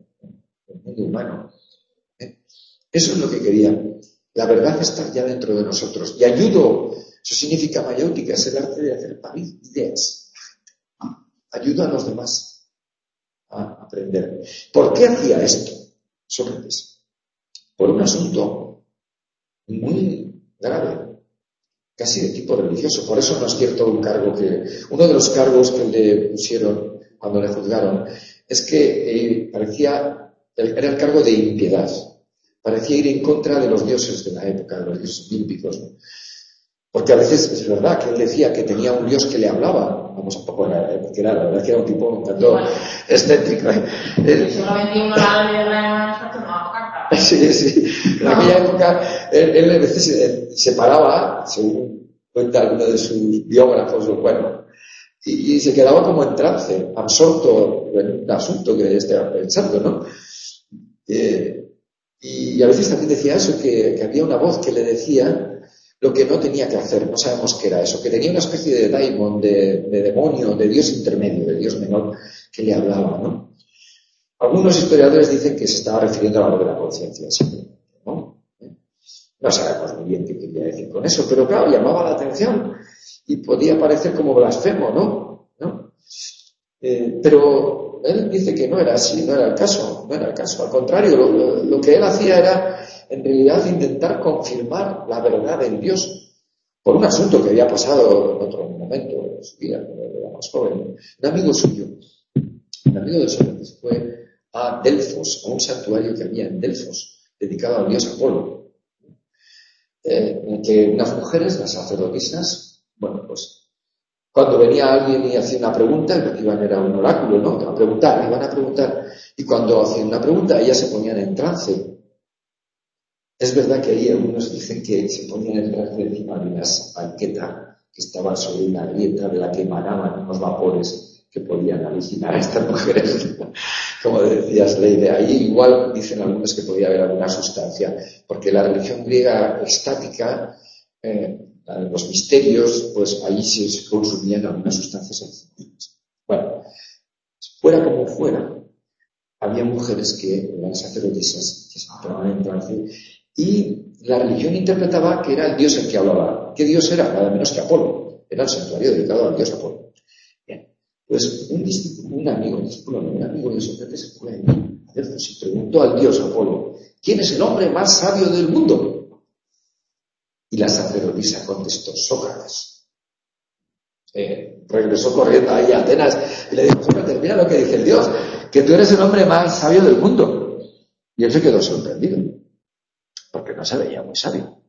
el mundo humano. Eso es lo que quería. La verdad está ya dentro de nosotros. Y ayudo, eso significa mayéutica, es el arte de hacer parir ideas. Ayuda a los demás a aprender. ¿Por qué hacía esto Sócrates? Por un asunto muy grave, casi de tipo religioso. Por eso no es cierto un cargo que... Uno de los cargos que le pusieron cuando le juzgaron es que eh, parecía... Era el cargo de impiedad. Parecía ir en contra de los dioses de la época, de los dioses olímpicos, ¿no? Porque a veces es verdad que él decía que tenía un dios que le hablaba. Vamos un poco, porque era, la verdad que era un tipo un tanto bueno, excéntrico. Él, solamente uno la de la no Sí, sí. En no. aquella época, él, él a veces se, se paraba, según cuenta alguno de sus biógrafos, bueno, y, y se quedaba como en trance, absorto en un asunto que estaba pensando, ¿no? Eh, y a veces también decía eso, que, que había una voz que le decía lo que no tenía que hacer, no sabemos qué era eso, que tenía una especie de daimon, de, de demonio, de dios intermedio, de dios menor, que le hablaba, ¿no? Algunos historiadores dicen que se estaba refiriendo a la voz de la conciencia, ¿no? No sabemos muy bien qué quería decir con eso, pero claro, llamaba la atención y podía parecer como blasfemo, ¿no? ¿No? Eh, pero él dice que no era así, no era el caso, no era el caso, al contrario, lo, lo, lo que él hacía era en realidad intentar confirmar la verdad del Dios por un asunto que había pasado en otro momento de su vida, cuando era más joven. Un amigo suyo, un amigo de Sócrates, fue a Delfos, a un santuario que había en Delfos, dedicado al dios Apolo, eh, en que unas mujeres, las sacerdotisas, bueno, pues cuando venía alguien y hacía una pregunta, iban era un oráculo, ¿no? A preguntar, iban a preguntar, y cuando hacían una pregunta, ellas se ponían en trance. Es verdad que ahí algunos dicen que se ponían en trance encima de una banqueta que estaba sobre una grieta de la que emanaban unos vapores que podían alucinar a estas mujeres. Como decías, Leire, ahí igual dicen algunos que podía haber alguna sustancia, porque la religión griega estática, eh, los misterios, pues ahí se consumían algunas sustancias. Bueno, fuera como fuera, había mujeres que eran sacerdotisas que se entraban en trance. Y la religión interpretaba que era el dios el que hablaba. ¿Qué dios era? Nada menos que Apolo. Era el santuario dedicado al dios Apolo. Bien. Pues un, un amigo, un amigo de Sócrates se fue a Delfos y preguntó al dios Apolo, ¿quién es el hombre más sabio del mundo? Y la sacerdotisa contestó, Sócrates. Eh, regresó corriendo ahí a Atenas y le dijo, Sócrates, mira lo que dice el dios, que tú eres el hombre más sabio del mundo. Y él se quedó sorprendido, porque no se veía muy sabio.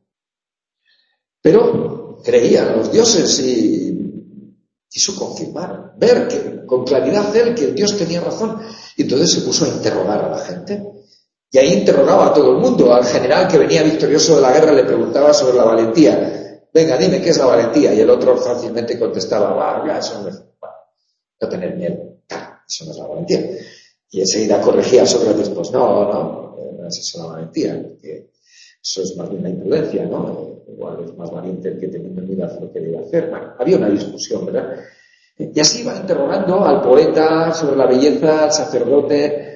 Pero creía en los dioses y quiso confirmar, ver que, con claridad él que el Dios tenía razón. Y entonces se puso a interrogar a la gente. Y ahí interrogaba a todo el mundo. Al general que venía victorioso de la guerra le preguntaba sobre la valentía. Venga, dime, ¿qué es la valentía? Y el otro fácilmente contestaba, va, ya, eso no es, bueno, no tener miedo. Claro, eso no es la valentía. Y enseguida corregía a Sócrates, pues no, no, no es eso la valentía, porque eso es más bien la imprudencia, ¿no? Igual es más valiente el que teniendo miedo hace lo que debe hacer. Bueno, había una discusión, ¿verdad? Y así iba interrogando al poeta sobre la belleza, al sacerdote,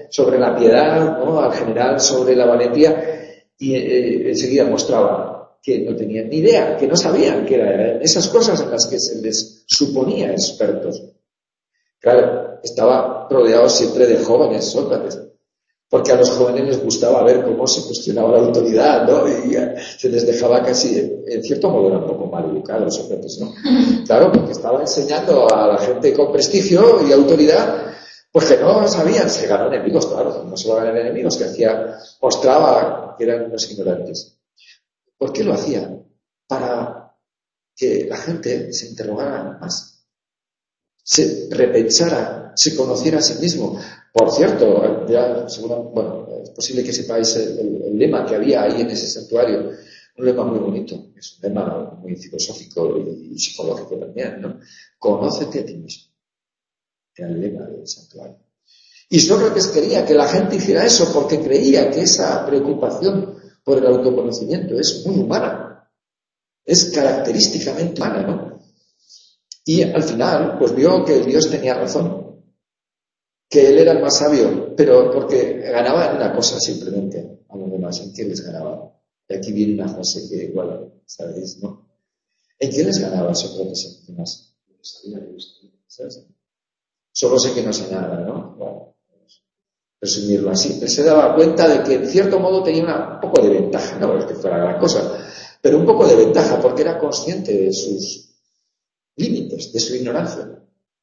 sobre la piedad, ¿no? Al general sobre la valentía, y eh, enseguida mostraba que no tenían ni idea, que no sabían qué eran esas cosas en las que se les suponía expertos. Claro, estaba rodeado siempre de jóvenes, Sócrates, porque a los jóvenes les gustaba ver cómo se cuestionaba la autoridad, ¿no? Y eh, se les dejaba casi, en cierto modo era un poco mal educado Sócrates, ¿no? Claro, porque estaba enseñando a la gente con prestigio y autoridad, pues que no sabían, se ganó enemigos, claro, no solo ganan enemigos, que hacía, mostraba que eran unos ignorantes. ¿Por qué lo hacía? Para que la gente se interrogara más, se repensara, se conociera a sí mismo. Por cierto, ya seguro, bueno, es posible que sepáis el, el, el lema que había ahí en ese santuario, un lema muy bonito, es un lema muy filosófico y, y psicológico también, ¿no? Conócete a ti mismo. Era el lema del santuario. Y Sócrates quería que la gente hiciera eso porque creía que esa preocupación por el autoconocimiento es muy humana, es característicamente humana, ¿no? Y al final, pues vio que el Dios tenía razón, que él era el más sabio, pero porque ganaba en una cosa simplemente a los demás. ¿En qué les ganaba? Y aquí viene una frase que igual sabéis, ¿no? ¿En qué les ganaba Sócrates a los demás? ¿Sabes? Solo sé que no sé nada, ¿no? Bueno, resumirlo así. Él se daba cuenta de que en cierto modo tenía una, un poco de ventaja, no es que fuera gran cosa, pero un poco de ventaja porque era consciente de sus límites, de su ignorancia.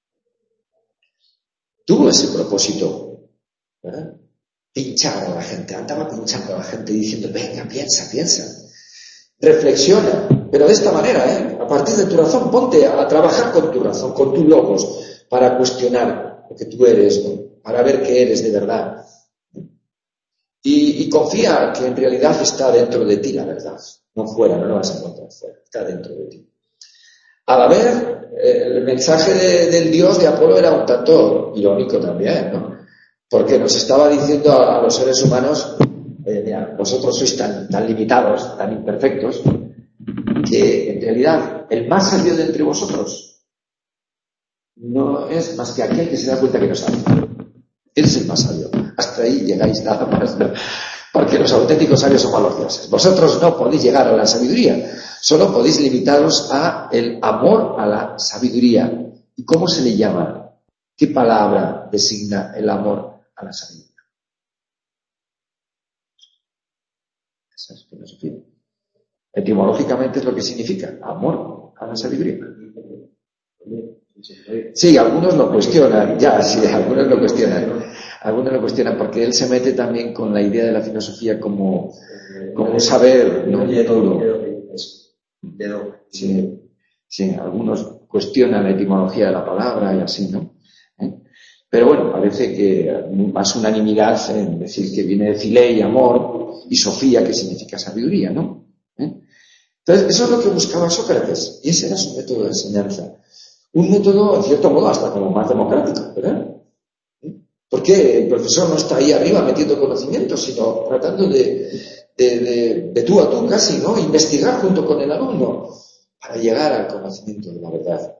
Tuvo ese propósito, ¿verdad? Pinchar a la gente, andaba pinchando a la gente diciendo, venga, piensa, piensa, reflexiona, pero de esta manera, ¿eh? A partir de tu razón, ponte a trabajar con tu razón, con tus logos, para cuestionar lo que tú eres, ¿no? Para ver qué eres de verdad. Y, y confía que en realidad está dentro de ti la verdad, no fuera, no lo vas a encontrar fuera, está dentro de ti. A la vez, el mensaje de, del Dios de Apolo era un tanto irónico también, ¿no? Porque nos estaba diciendo a, a los seres humanos, eh, mira, vosotros sois tan, tan limitados, tan imperfectos, que en realidad el más sabio de entre vosotros no es más que aquel que se da cuenta que no sabe. Él es el más sabio. Hasta ahí llegáis nada más, ¿no? Porque los auténticos sabios son los dioses. Vosotros no podéis llegar a la sabiduría, solo podéis limitaros a el amor a la sabiduría. ¿Y cómo se le llama? ¿Qué palabra designa el amor a la sabiduría? Esa es filosofía. Etimológicamente es lo que significa amor a la sabiduría. Sí, algunos lo cuestionan, ya, sí, algunos lo cuestionan. Algunos lo cuestionan porque él se mete también con la idea de la filosofía como, como un saber, no duro. Sí, sí, algunos cuestionan la etimología de la palabra y así, ¿no? ¿Eh? Pero bueno, parece que más unanimidad en decir que viene de filé y amor, y sofía, que significa sabiduría, ¿no? ¿Eh? Entonces, eso es lo que buscaba Sócrates, y ese era su método de enseñanza. Un método, en cierto modo, hasta como más democrático, ¿verdad? Porque el profesor no está ahí arriba metiendo conocimiento, sino tratando de, de, de, de tú a tú casi, ¿no? Investigar junto con el alumno para llegar al conocimiento de la verdad.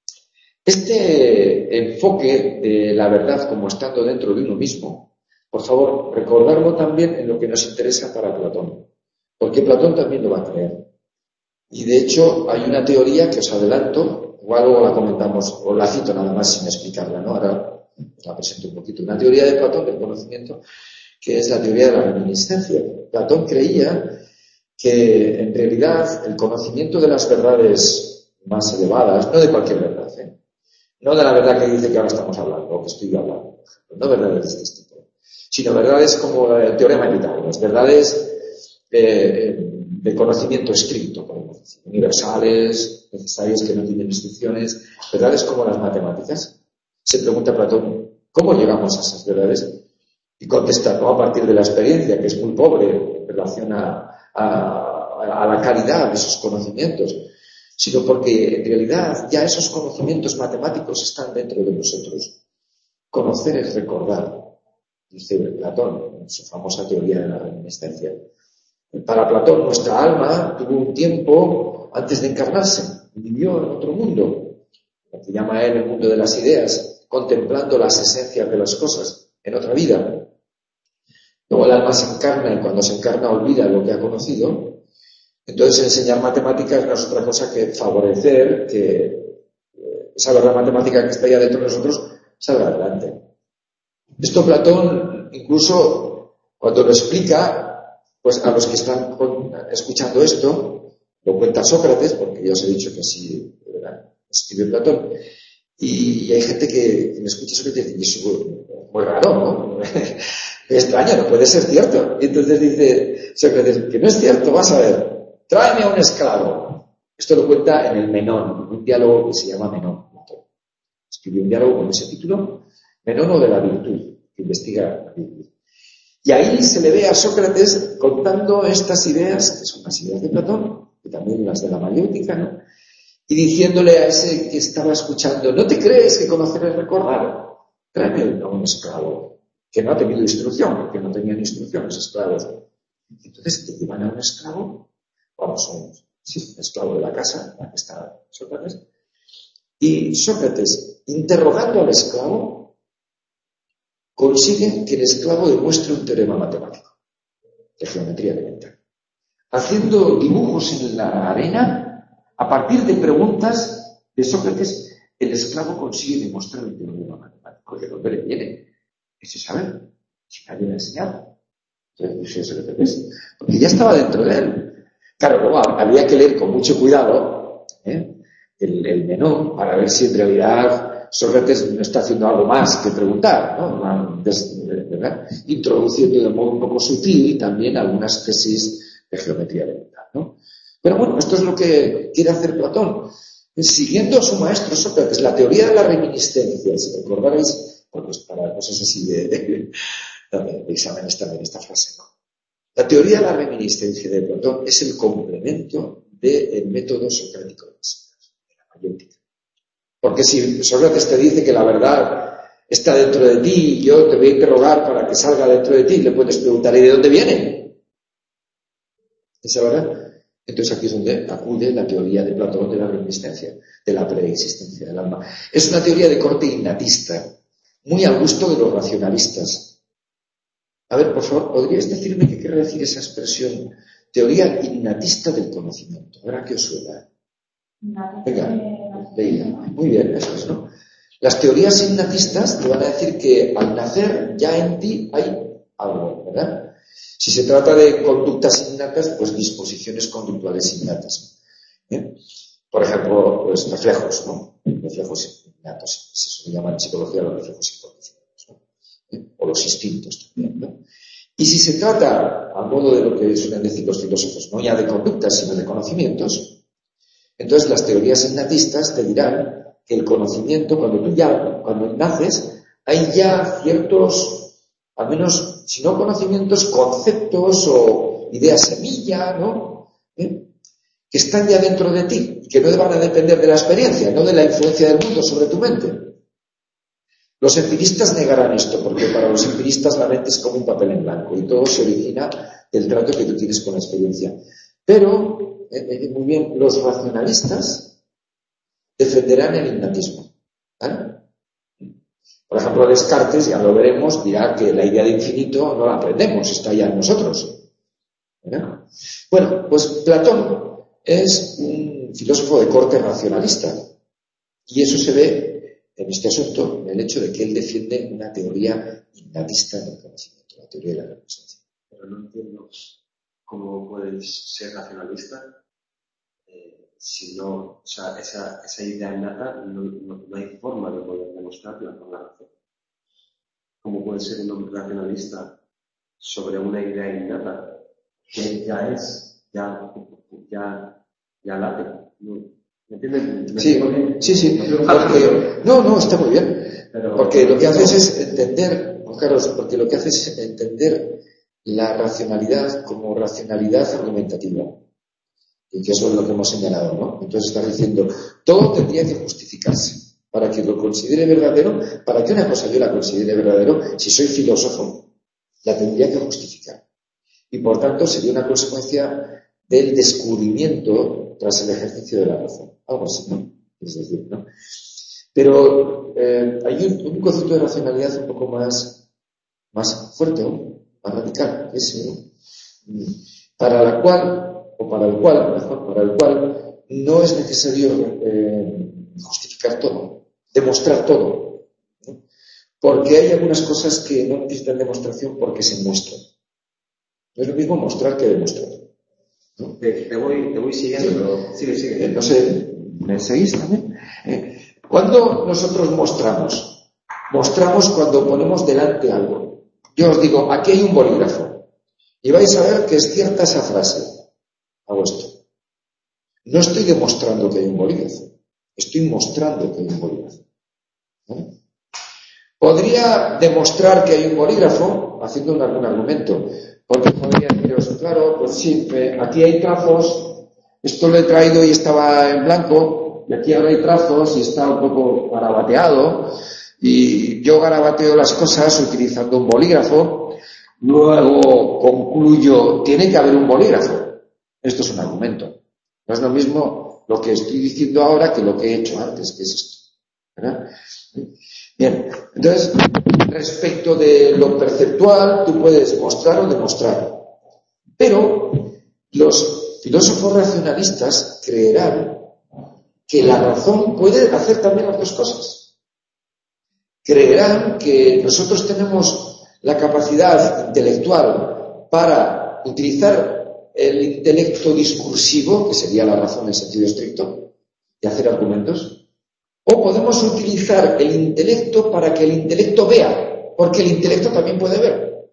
Este enfoque de la verdad como estando dentro de uno mismo, por favor, recordarlo también en lo que nos interesa para Platón, porque Platón también lo va a creer. Y de hecho hay una teoría que os adelanto, igual luego la comentamos, o la cito nada más sin explicarla, ¿no? Ahora la presento un poquito. Una teoría de Platón del conocimiento, que es la teoría de la reminiscencia. Platón creía que en realidad el conocimiento de las verdades más elevadas, no de cualquier verdad, ¿eh? No de la verdad que dice que ahora estamos hablando, o que estoy hablando, no verdades de este tipo, sino verdades como el teorema de Pitágoras, verdades eh, de conocimiento estricto, podemos decir, universales, necesarias, que no tienen excepciones, verdades como las matemáticas. Se pregunta Platón, ¿cómo llegamos a esas verdades? Y contesta, no a partir de la experiencia, que es muy pobre en relación a, a, a la calidad de esos conocimientos, sino porque en realidad ya esos conocimientos matemáticos están dentro de nosotros. Conocer es recordar, dice Platón en su famosa teoría de la reminiscencia. Para Platón, nuestra alma tuvo un tiempo antes de encarnarse, vivió en otro mundo, lo que llama él el mundo de las ideas, contemplando las esencias de las cosas en otra vida. Luego el alma se encarna y cuando se encarna olvida lo que ha conocido. Entonces enseñar matemáticas no es otra cosa que favorecer que esa verdad matemática que está ya dentro de nosotros salga adelante. Esto Platón incluso cuando lo explica, pues a los que están escuchando esto, lo cuenta Sócrates, porque ya os he dicho que así escribe Platón, y hay gente que me escucha Sócrates y dice, y eso es muy raro, ¿no? Es extraño, no puede ser cierto. Y entonces dice Sócrates, que no es cierto, vas a ver, tráeme a un esclavo. Esto lo cuenta en el Menón, un diálogo que se llama Menón. Escribió un diálogo con ese título, Menón o de la virtud, que investiga la virtud. Y ahí se le ve a Sócrates contando estas ideas, que son las ideas de Platón, y también las de la mayéutica, ¿no? Y diciéndole a ese que estaba escuchando, ¿no te crees que conocer es recordar? Tráeme a un esclavo, que no ha tenido instrucción, porque no tenían instrucción los esclavos. Entonces te llevan a un esclavo, vamos, un, sí, un esclavo de la casa, la que está Sócrates, y Sócrates, interrogando al esclavo, consigue que el esclavo demuestre un teorema matemático de geometría elemental. Haciendo dibujos en la arena, a partir de preguntas de Sócrates, el esclavo consigue demostrar un teorema matemático. ¿De dónde le viene? Ese saber, si nadie le ha enseñado. Entonces dice Sócrates, porque ya estaba dentro de él. Claro, luego había que leer con mucho cuidado, ¿eh? el, el Menón, para ver si en realidad Sócrates no está haciendo algo más que preguntar, ¿no? ¿Verdad? Introduciendo de modo un poco sutil también algunas tesis de geometría elemental, ¿no? Pero bueno, esto es lo que quiere hacer Platón. Siguiendo a su maestro Sócrates, la teoría de la reminiscencia, si recordaréis, pues para cosas así de, de, de, de exámenes también esta frase, ¿no? La teoría de la reminiscencia de Platón es el complemento del método socrático de la mayéutica. Porque si Sócrates te dice que la verdad está dentro de ti y yo te voy a interrogar para que salga dentro de ti, le puedes preguntar, ¿y de dónde viene esa verdad? Entonces aquí es donde acude la teoría de Platón de la reminiscencia, de la preexistencia del alma. Es una teoría de corte innatista, muy al gusto de los racionalistas. A ver, por favor, ¿podríais decirme qué quiere decir esa expresión? Teoría innatista del conocimiento. ¿Verdad que os suena? Venga, leída. Muy bien, eso es, ¿no? Las teorías innatistas te van a decir que al nacer ya en ti hay algo, ¿verdad? Si se trata de conductas innatas, pues disposiciones conductuales innatas. ¿Eh? Por ejemplo, pues reflejos, ¿no? Reflejos innatos. Eso se llama en psicología los reflejos inconscientes, ¿no? ¿Eh? O los instintos también, ¿no? Y si se trata, a modo de lo que suelen decir los filósofos, no ya de conductas, sino de conocimientos, entonces las teorías innatistas te dirán que el conocimiento, cuando tú ya, cuando naces, hay ya ciertos, al menos, si no conocimientos, conceptos o ideas semilla, ¿no? ¿Eh? Que están ya dentro de ti, que no van a depender de la experiencia, no de la influencia del mundo sobre tu mente. Los empiristas negarán esto, porque para los empiristas la mente es como un papel en blanco y todo se origina del trato que tú tienes con la experiencia. Pero, eh, eh, muy bien, los racionalistas defenderán el innatismo. ¿Vale? Por ejemplo, Descartes, ya lo veremos, dirá que la idea de infinito no la aprendemos, está ya en nosotros. ¿Verdad? Bueno, pues Platón es un filósofo de corte racionalista y eso se ve en este asunto en el hecho de que él defiende una teoría innatista del conocimiento, la teoría de la reminiscencia. Pero no entiendo cómo puedes ser racionalista eh, si no, o sea, esa, esa idea innata no, no, no hay forma de poder demostrarla con la razón. ¿Cómo puede ser un hombre racionalista sobre una idea innata que ya es, ya, ya, ya late? ¿No? ¿Me entienden? Sí, sí, sí. Porque, no, no, está muy bien. Pero, porque lo que haces es entender, Carlos, porque lo que haces es entender la racionalidad como racionalidad argumentativa. Y que eso es lo que hemos señalado, ¿no? Entonces estás diciendo, todo tendría que justificarse para que lo considere verdadero, para que una cosa yo la considere verdadero, si soy filósofo, la tendría que justificar. Y por tanto sería una consecuencia del descubrimiento tras el ejercicio de la razón. Algo así, ¿no? Es decir, ¿no? Pero eh, hay un, un concepto de racionalidad un poco más, más fuerte, ¿no? más radical, ese, para la cual, o para el cual, mejor, para el cual no es necesario eh, justificar todo, demostrar todo, ¿no? Porque hay algunas cosas que no necesitan demostración porque se muestran. No es lo mismo mostrar que demostrar, ¿no? Te, te, voy, te voy siguiendo, Sí. pero sigue, sigue. Eh, no sé, ¿me seguís también? Eh, ¿Cuándo nosotros mostramos? Mostramos cuando ponemos delante algo. Yo os digo, aquí hay un bolígrafo. Y vais a ver que es cierta esa frase. Hago esto. No estoy demostrando que hay un bolígrafo. Estoy mostrando que hay un bolígrafo. ¿Vale? Podría demostrar que hay un bolígrafo haciendo un, algún argumento. Porque podría deciros, claro, pues sí, eh, aquí hay trazos, esto lo he traído y estaba en blanco, y aquí ahora hay trazos y está un poco garabateado, y yo garabateo las cosas utilizando un bolígrafo, luego concluyo, tiene que haber un bolígrafo. Esto es un argumento. No es lo mismo lo que estoy diciendo ahora que lo que he hecho antes, que es esto, ¿verdad? Bien, entonces, respecto de lo perceptual, tú puedes mostrar o demostrar. Pero los filósofos racionalistas creerán que la razón puede hacer también las dos cosas. Creerán que nosotros tenemos la capacidad intelectual para utilizar el intelecto discursivo, que sería la razón en sentido estricto, y hacer argumentos. O podemos utilizar el intelecto para que el intelecto vea, porque el intelecto también puede ver.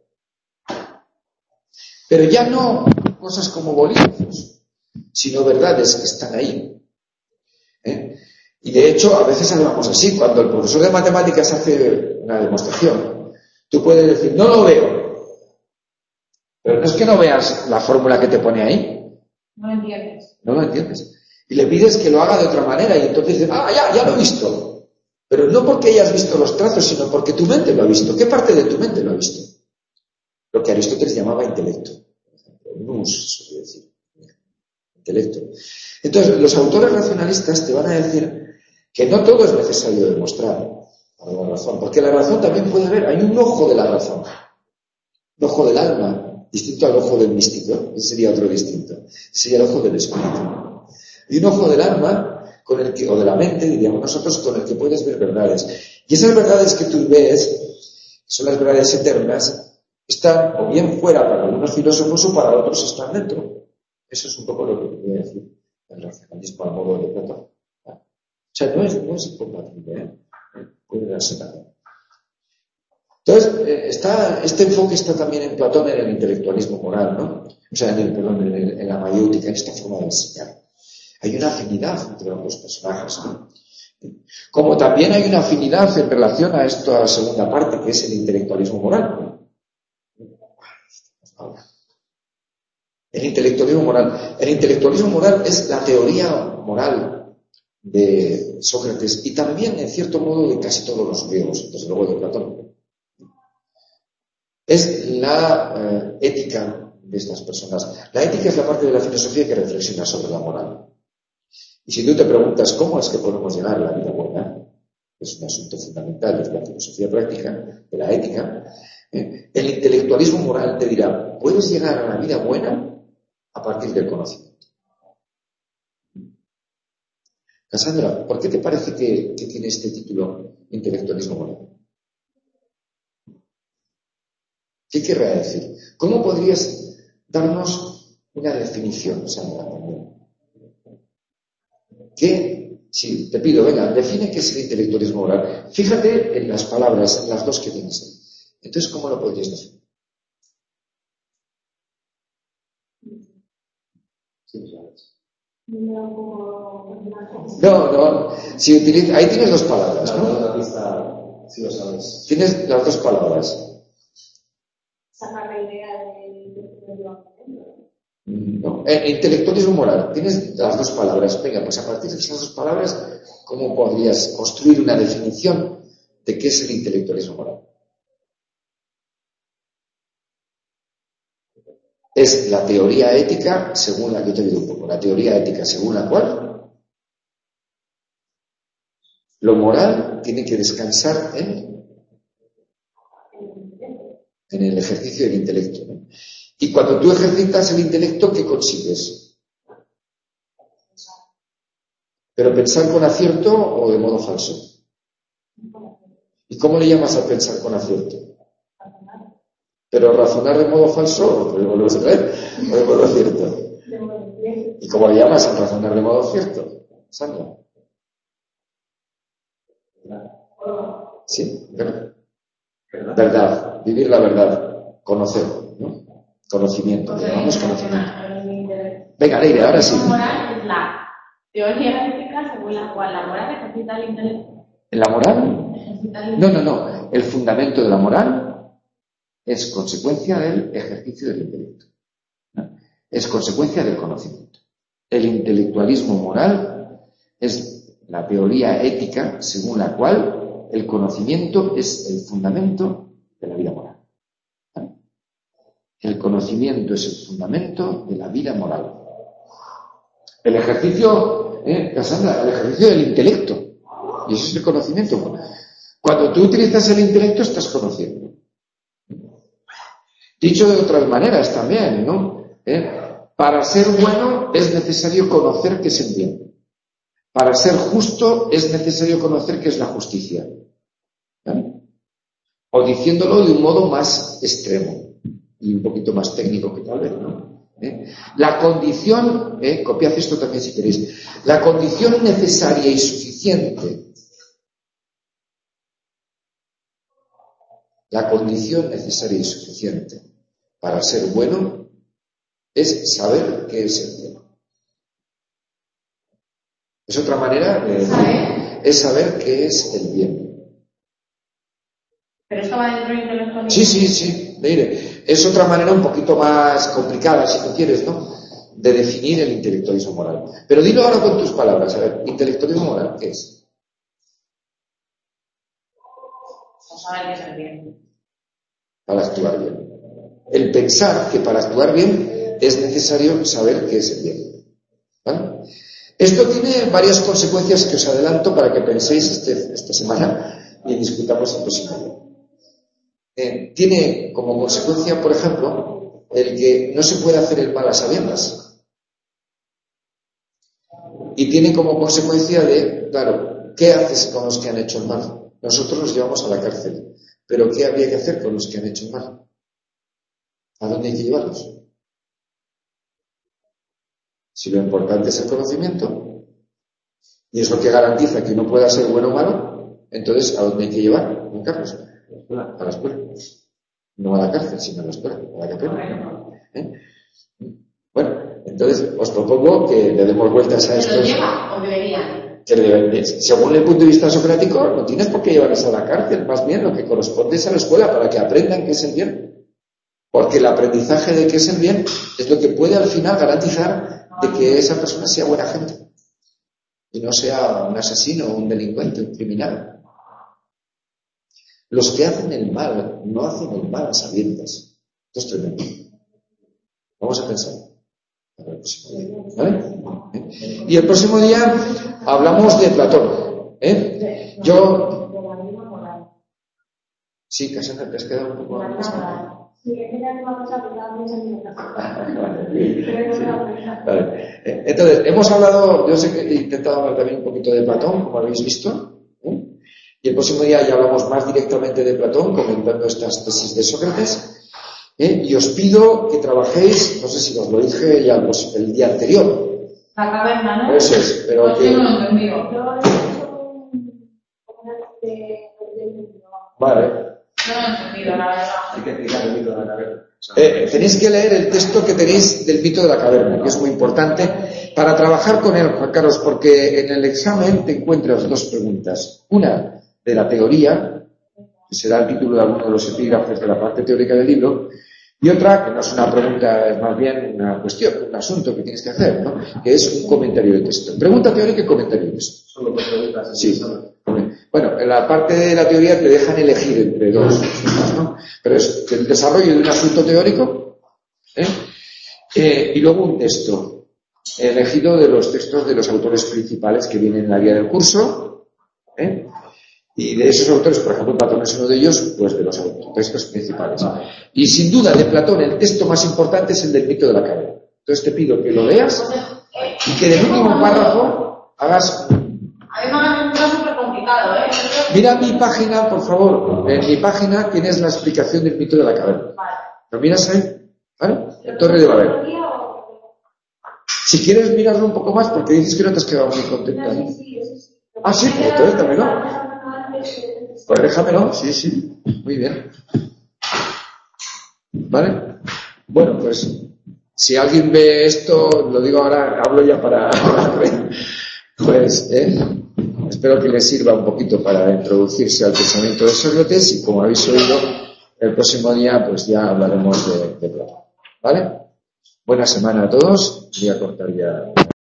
Pero ya no cosas como bolígrafos, sino verdades que están ahí. ¿Eh? Y de hecho, a veces hablamos así, cuando el profesor de matemáticas hace una demostración, tú puedes decir, no lo veo. Pero no es que no veas la fórmula que te pone ahí. No lo entiendes. No lo entiendes. Y le pides que lo haga de otra manera y entonces dices, ah, ya, ya lo he visto. Pero no porque hayas visto los trazos, sino porque tu mente lo ha visto. ¿Qué parte de tu mente lo ha visto? Lo que Aristóteles llamaba intelecto. Nous, se decir. Intelecto. Entonces, los autores racionalistas te van a decir que no todo es necesario demostrar para la razón, porque la razón también puede ver. Hay un ojo de la razón, un ojo del alma, distinto al ojo del místico. Ese sería otro distinto. Ese sería el ojo del espíritu. Y un ojo del alma, con el que, o de la mente, diríamos nosotros, con el que puedes ver verdades. Y esas verdades que tú ves, son las verdades eternas, están o bien fuera para algunos filósofos o para otros están dentro. Eso es un poco lo que quería decir el racionalismo a modo de Platón. O sea, no es, no es incompatible, ¿eh? Puede darse también. Entonces, eh, está, este enfoque está también en Platón en el intelectualismo moral, ¿no? O sea, en el, perdón, en, el, en la mayéutica, en esta forma de enseñar. Hay una afinidad entre los dos personajes, ¿no? Como también hay una afinidad en relación a esta segunda parte, que es el intelectualismo moral. El intelectualismo moral. El intelectualismo moral es la teoría moral de Sócrates y también, en cierto modo, de casi todos los griegos, desde luego de Platón. Es la eh, ética de estas personas. La ética es la parte de la filosofía que reflexiona sobre la moral. Y si tú te preguntas cómo es que podemos llegar a la vida buena, es un asunto fundamental de la filosofía práctica, de la ética, ¿eh? El intelectualismo moral te dirá, puedes llegar a la vida buena a partir del conocimiento. Cassandra, ¿por qué te parece que, que tiene este título, intelectualismo moral? ¿Qué querrá decir? ¿Cómo podrías darnos una definición, Sandra, también? ¿Qué? Sí, te pido, venga, define qué es el intelectualismo moral. Fíjate en las palabras, en las dos que tienes ahí. Entonces, ¿cómo lo podrías definir? Sí, sabes. No, no. Si utiliza, ahí tienes dos palabras, ¿no? La pista, si lo sabes. Tienes las dos palabras. Sacar la idea de No. Eh, intelectualismo moral. Tienes las dos palabras. Venga, pues a partir de esas dos palabras, ¿cómo podrías construir una definición de qué es el intelectualismo moral? Es la teoría ética según la que te digo un poco. La teoría ética según la cual lo moral tiene que descansar en en el ejercicio del intelecto, ¿no? Y cuando tú ejercitas el intelecto, ¿qué consigues? ¿Pero pensar con acierto o de modo falso? ¿Y cómo le llamas a pensar con acierto? ¿Pero razonar de modo falso o de modo cierto? ¿Y cómo le llamas a razonar de modo cierto, Sandra? Sí, verdad. Verdad, vivir la verdad, conocer, ¿no? Conocimiento, le llamamos conocimiento. Venga, Leire, ahora sí. La moral es la teoría ética según la cual la moral ejercita el intelecto. ¿En la moral? No, no, no. El fundamento de la moral es consecuencia del ejercicio del intelecto, ¿no? Es consecuencia del conocimiento. El intelectualismo moral es la teoría ética según la cual el conocimiento es el fundamento de la vida moral. El conocimiento es el fundamento de la vida moral. El ejercicio, ¿eh, Cassandra? El ejercicio del intelecto. Y eso es el conocimiento. Cuando tú utilizas el intelecto, estás conociendo. Dicho de otras maneras también, ¿no? ¿Eh? Para ser bueno es necesario conocer qué es el bien. Para ser justo es necesario conocer qué es la justicia. ¿Eh? O diciéndolo de un modo más extremo y un poquito más técnico que tal vez, ¿no? ¿Eh? La condición, ¿eh? Copiad esto también si queréis, la condición necesaria y suficiente, la condición necesaria y suficiente para ser bueno es saber qué es el bien. Es otra manera de decir, es saber qué es el bien. Pero esto va dentro del intelectualismo. Sí, sí, sí, Leire. Es otra manera un poquito más complicada, si tú quieres, ¿no? De definir el intelectualismo moral. Pero dilo ahora con tus palabras. A ver, intelectualismo moral, ¿qué es? Saber qué es el bien. Para actuar bien. El pensar que para actuar bien es necesario saber qué es el bien. ¿Vale? Esto tiene varias consecuencias que os adelanto para que penséis este, esta semana y discutamos el próximo día. Eh, tiene como consecuencia, por ejemplo, el que no se puede hacer el mal a sabiendas. Y tiene como consecuencia de, claro, ¿qué haces con los que han hecho el mal? Nosotros los llevamos a la cárcel. Pero ¿qué habría que hacer con los que han hecho el mal? ¿A dónde hay que llevarlos? Si lo importante es el conocimiento, y es lo que garantiza que uno pueda ser bueno o malo, entonces ¿a dónde hay que llevar, don Carlos? A la escuela. No a la cárcel, sino a la escuela, a la capella. ¿Eh? Bueno, entonces os propongo que le demos vueltas a esto. ¿Se lo lleva o deberían? Que deben, según el punto de vista socrático, no tienes por qué llevarlos a la cárcel, más bien lo que corresponde es a la escuela para que aprendan qué es el bien. Porque el aprendizaje de qué es el bien es lo que puede al final garantizar de que esa persona sea buena gente y no sea un asesino, un delincuente, un criminal. Los que hacen el mal no hacen el mal a sabiendas. Esto es tremendo. Vamos a pensar. Para el próximo día, ¿vale? ¿Eh? Y el próximo día hablamos de Platón. ¿Eh? Yo. Sí, Cassandra, te has quedado un poco más. Sí, era una cosa que estaba pensando. Vale. Entonces, hemos hablado, yo sé que he intentado hablar también un poquito de Platón, como habéis visto. ¿Eh? Y el próximo día ya hablamos más directamente de Platón, comentando estas tesis de Sócrates. ¿Eh? Y os pido que trabajéis, no sé si os lo dije ya pues, el día anterior. La caverna, ¿no? Eso es, pero pues que... yo no lo he entendido. Vale. No lo he entendido, la verdad. Hay que explicar el mito de la caverna. Eh, tenéis que leer el texto que tenéis del mito de la caverna, que es muy importante para trabajar con él, Juan Carlos, porque en el examen te encuentras dos preguntas. Una de la teoría, que será el título de alguno de los epígrafes de la parte teórica del libro, y otra, que no es una pregunta, es más bien una cuestión, un asunto que tienes que hacer, ¿no? Que es un comentario de texto. Pregunta teórica y comentario de texto. Solo dos preguntas. Sí. Bueno, en la parte de la teoría te dejan elegir entre dos, ¿no? Pero es el desarrollo de un asunto teórico, ¿eh? Eh, y luego un texto elegido de los textos de los autores principales que vienen en la guía del curso, ¿eh? Y de esos autores, por ejemplo, Platón es uno de ellos, pues de los textos principales. Y sin duda, de Platón, el texto más importante es el del mito de la caverna. Entonces te pido que lo leas y que del último párrafo hagas... A mí me ha encontrado súper complicado, ¿eh? Mira mi página, por favor. En mi página tienes la explicación del mito de la caverna. Vale. ¿Lo miras ahí? ¿Vale? En Torre de Babel. Si quieres mirarlo un poco más, porque dices que no te has quedado muy contenta. ¿No? Ah, sí, pues entonces dámelo. Pues déjamelo, sí, sí. Muy bien. ¿Vale? Bueno, pues si alguien ve esto, lo digo ahora, hablo ya para... pues, ¿eh? Espero que les sirva un poquito para introducirse al pensamiento de Sócrates y como habéis oído, el próximo día pues ya hablaremos de, de Platón. ¿Vale? Buena semana a todos. Voy a cortar ya.